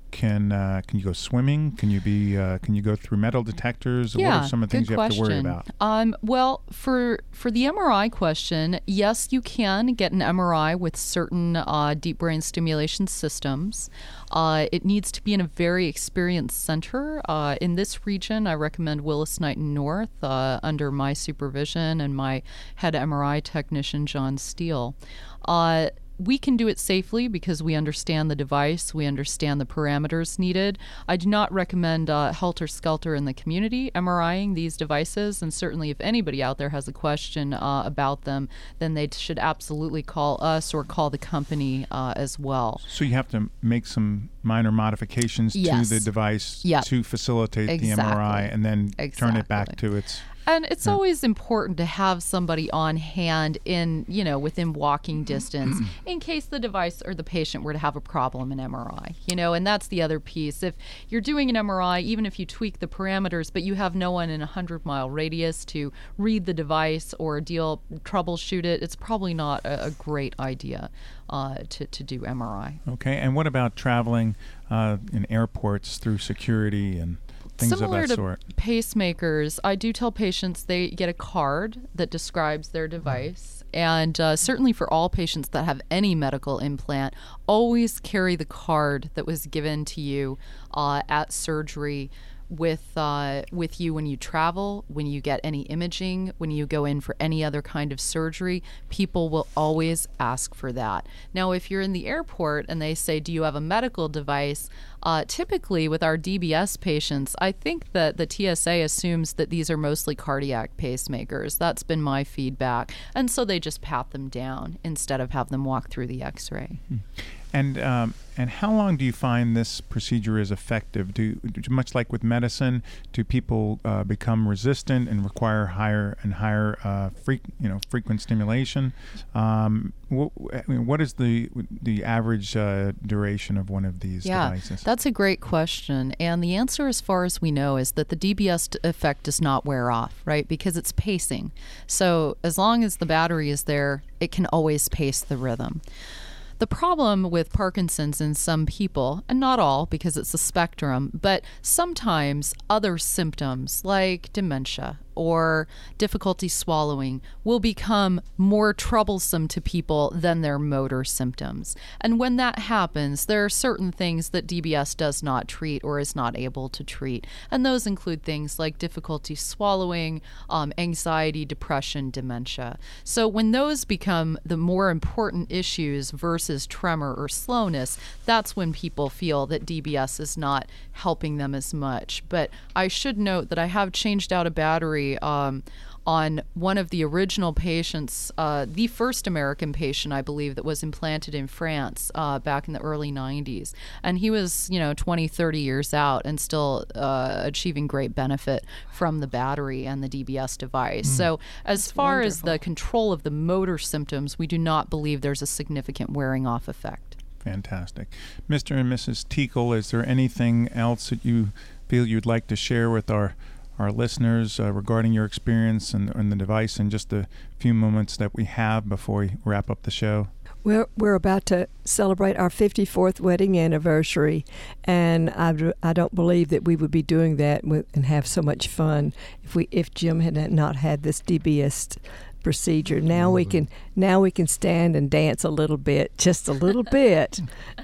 Speaker 1: can uh, can you go swimming? Can you be uh, can you go through metal detectors?
Speaker 2: Yeah,
Speaker 1: what are some of the things
Speaker 2: good
Speaker 1: you have to worry
Speaker 2: question.
Speaker 1: about?
Speaker 2: Um, well, for for the M R I question, yes, you can get an M R I with certain uh, deep brain stimulation systems. Uh, it needs to be in a very experienced center. Uh, in this region, I recommend Willis-Knighton North uh, under my supervision and my head M R I technician, John Steele. Uh, We can do it safely because we understand the device, we understand the parameters needed. I do not recommend uh, helter-skelter in the community MRIing these devices, and certainly if anybody out there has a question uh, about them, then they should absolutely call us or call the company uh, as well.
Speaker 1: So you have to make some minor modifications
Speaker 2: Yes.
Speaker 1: to the device
Speaker 2: Yep.
Speaker 1: to facilitate
Speaker 2: Exactly.
Speaker 1: the M R I, and then turn it back
Speaker 2: Exactly.
Speaker 1: to its...
Speaker 2: And it's
Speaker 1: Yeah.
Speaker 2: always important to have somebody on hand in, you know, within walking distance in case the device or the patient were to have a problem in M R I, you know, and that's the other piece. If you're doing an M R I, even if you tweak the parameters, but you have no one in a hundred mile radius to read the device or deal, troubleshoot it, it's probably not a, a great idea uh, to, to do M R I.
Speaker 1: Okay, and what about traveling uh, in airports through security and things
Speaker 2: Similar
Speaker 1: of that
Speaker 2: to
Speaker 1: sort?
Speaker 2: pacemakers, I do tell patients they get a card that describes their device. And uh, certainly for all patients that have any medical implant, always carry the card that was given to you uh, at surgery with uh, with you when you travel, when you get any imaging, when you go in for any other kind of surgery. People will always ask for that. Now, if you're in the airport and they say, do you have a medical device? Uh, typically with our D B S patients, I think that the T S A assumes that these are mostly cardiac pacemakers. That's been my feedback. And so they just pat them down instead of have them walk through the x-ray.
Speaker 1: Hmm. And um, and how long do you find this procedure is effective? Do, do much like with medicine, do people uh, become resistant and require higher and higher uh, freq, you know frequent stimulation? Um, wh- I mean, what is the the average uh, duration of one of these
Speaker 2: Yeah,
Speaker 1: devices?
Speaker 2: that's a great question. And the answer, as far as we know, is that the D B S effect does not wear off, right? Because it's pacing. So as long as the battery is there, it can always pace the rhythm. The problem with Parkinson's in some people, and not all because it's a spectrum, but sometimes other symptoms like dementia or difficulty swallowing will become more troublesome to people than their motor symptoms. And when that happens, there are certain things that D B S does not treat or is not able to treat. And those include things like difficulty swallowing, um, anxiety, depression, dementia. So when those become the more important issues versus tremor or slowness, that's when people feel that D B S is not helping them as much. But I should note that I have changed out a battery Um, on one of the original patients, uh, the first American patient, I believe, that was implanted in France uh, back in the early nineties. And he was, you know, twenty, thirty years out and still uh, achieving great benefit from the battery and the D B S device. Mm. So as
Speaker 5: That's
Speaker 2: far
Speaker 5: wonderful.
Speaker 2: as the control of the motor symptoms, we do not believe there's a significant wearing off effect.
Speaker 1: Fantastic. Mister and Missus Teakle, is there anything else that you feel you'd like to share with our our listeners uh, regarding your experience and, and the device in just the few moments that we have before we wrap up the show?
Speaker 5: We're, we're about to celebrate our fifty-fourth wedding anniversary, and I, d- I don't believe that we would be doing that with, and have so much fun if we if Jim had not had this D B S procedure. Now we can now we can stand and dance a little bit, just a little bit,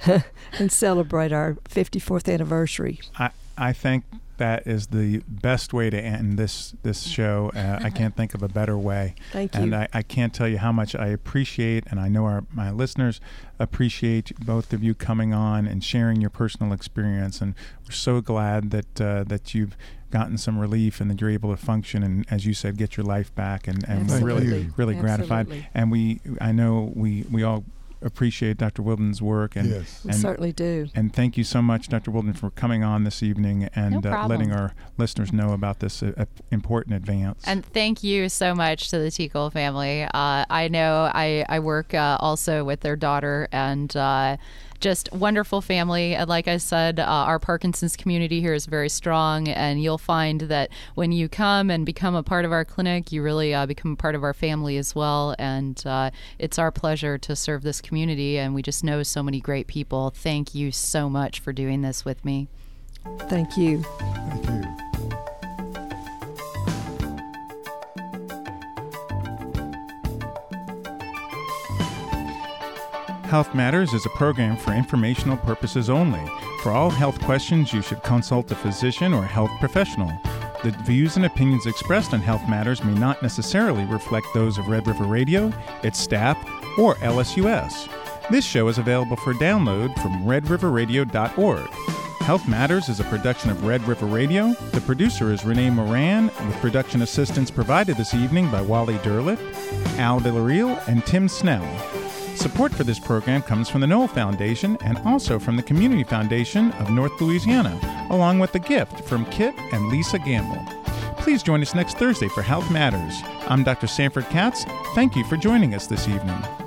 Speaker 5: and celebrate our fifty-fourth anniversary.
Speaker 1: I, I think that is the best way to end this this show. Uh, I can't think of a better way.
Speaker 5: Thank you.
Speaker 1: And I, I can't tell you how much I appreciate, and I know our my listeners appreciate both of you coming on and sharing your personal experience. And we're so glad that uh, that you've gotten some relief and that you're able to function and, as you said, get your life back. And, and we're really,
Speaker 5: Absolutely.
Speaker 1: really gratified.
Speaker 5: Absolutely.
Speaker 1: And we, I know we, we all appreciate Doctor Wilden's work. And,
Speaker 4: Yes.
Speaker 5: We
Speaker 1: and
Speaker 5: certainly do.
Speaker 1: And thank you so much, Doctor Wilden, for coming on this evening and
Speaker 2: No
Speaker 1: uh, letting
Speaker 2: problem.
Speaker 1: our listeners know about this uh, uh, important advance.
Speaker 2: And thank you so much to the Teakle family. Uh, I know I, I work uh, also with their daughter, and uh, just wonderful family. And like I said, uh, our Parkinson's community here is very strong, and you'll find that when you come and become a part of our clinic, you really uh, become a part of our family as well. And uh, it's our pleasure to serve this community, and we just know so many great people. Thank you so much for doing this with me.
Speaker 5: Thank you.
Speaker 4: Thank you.
Speaker 1: Health Matters is a program for informational purposes only. For all health questions, you should consult a physician or health professional. The views and opinions expressed on Health Matters may not necessarily reflect those of Red River Radio, its staff, or L S U S. This show is available for download from red river radio dot org. Health Matters is a production of Red River Radio. The producer is Renee Moran, with production assistance provided this evening by Wally Derlett, Al Villarreal, and Tim Snell. Support for this program comes from the Knoll Foundation and also from the Community Foundation of North Louisiana, along with a gift from Kit and Lisa Gamble. Please join us next Thursday for Health Matters. I'm Doctor Sanford Katz. Thank you for joining us this evening.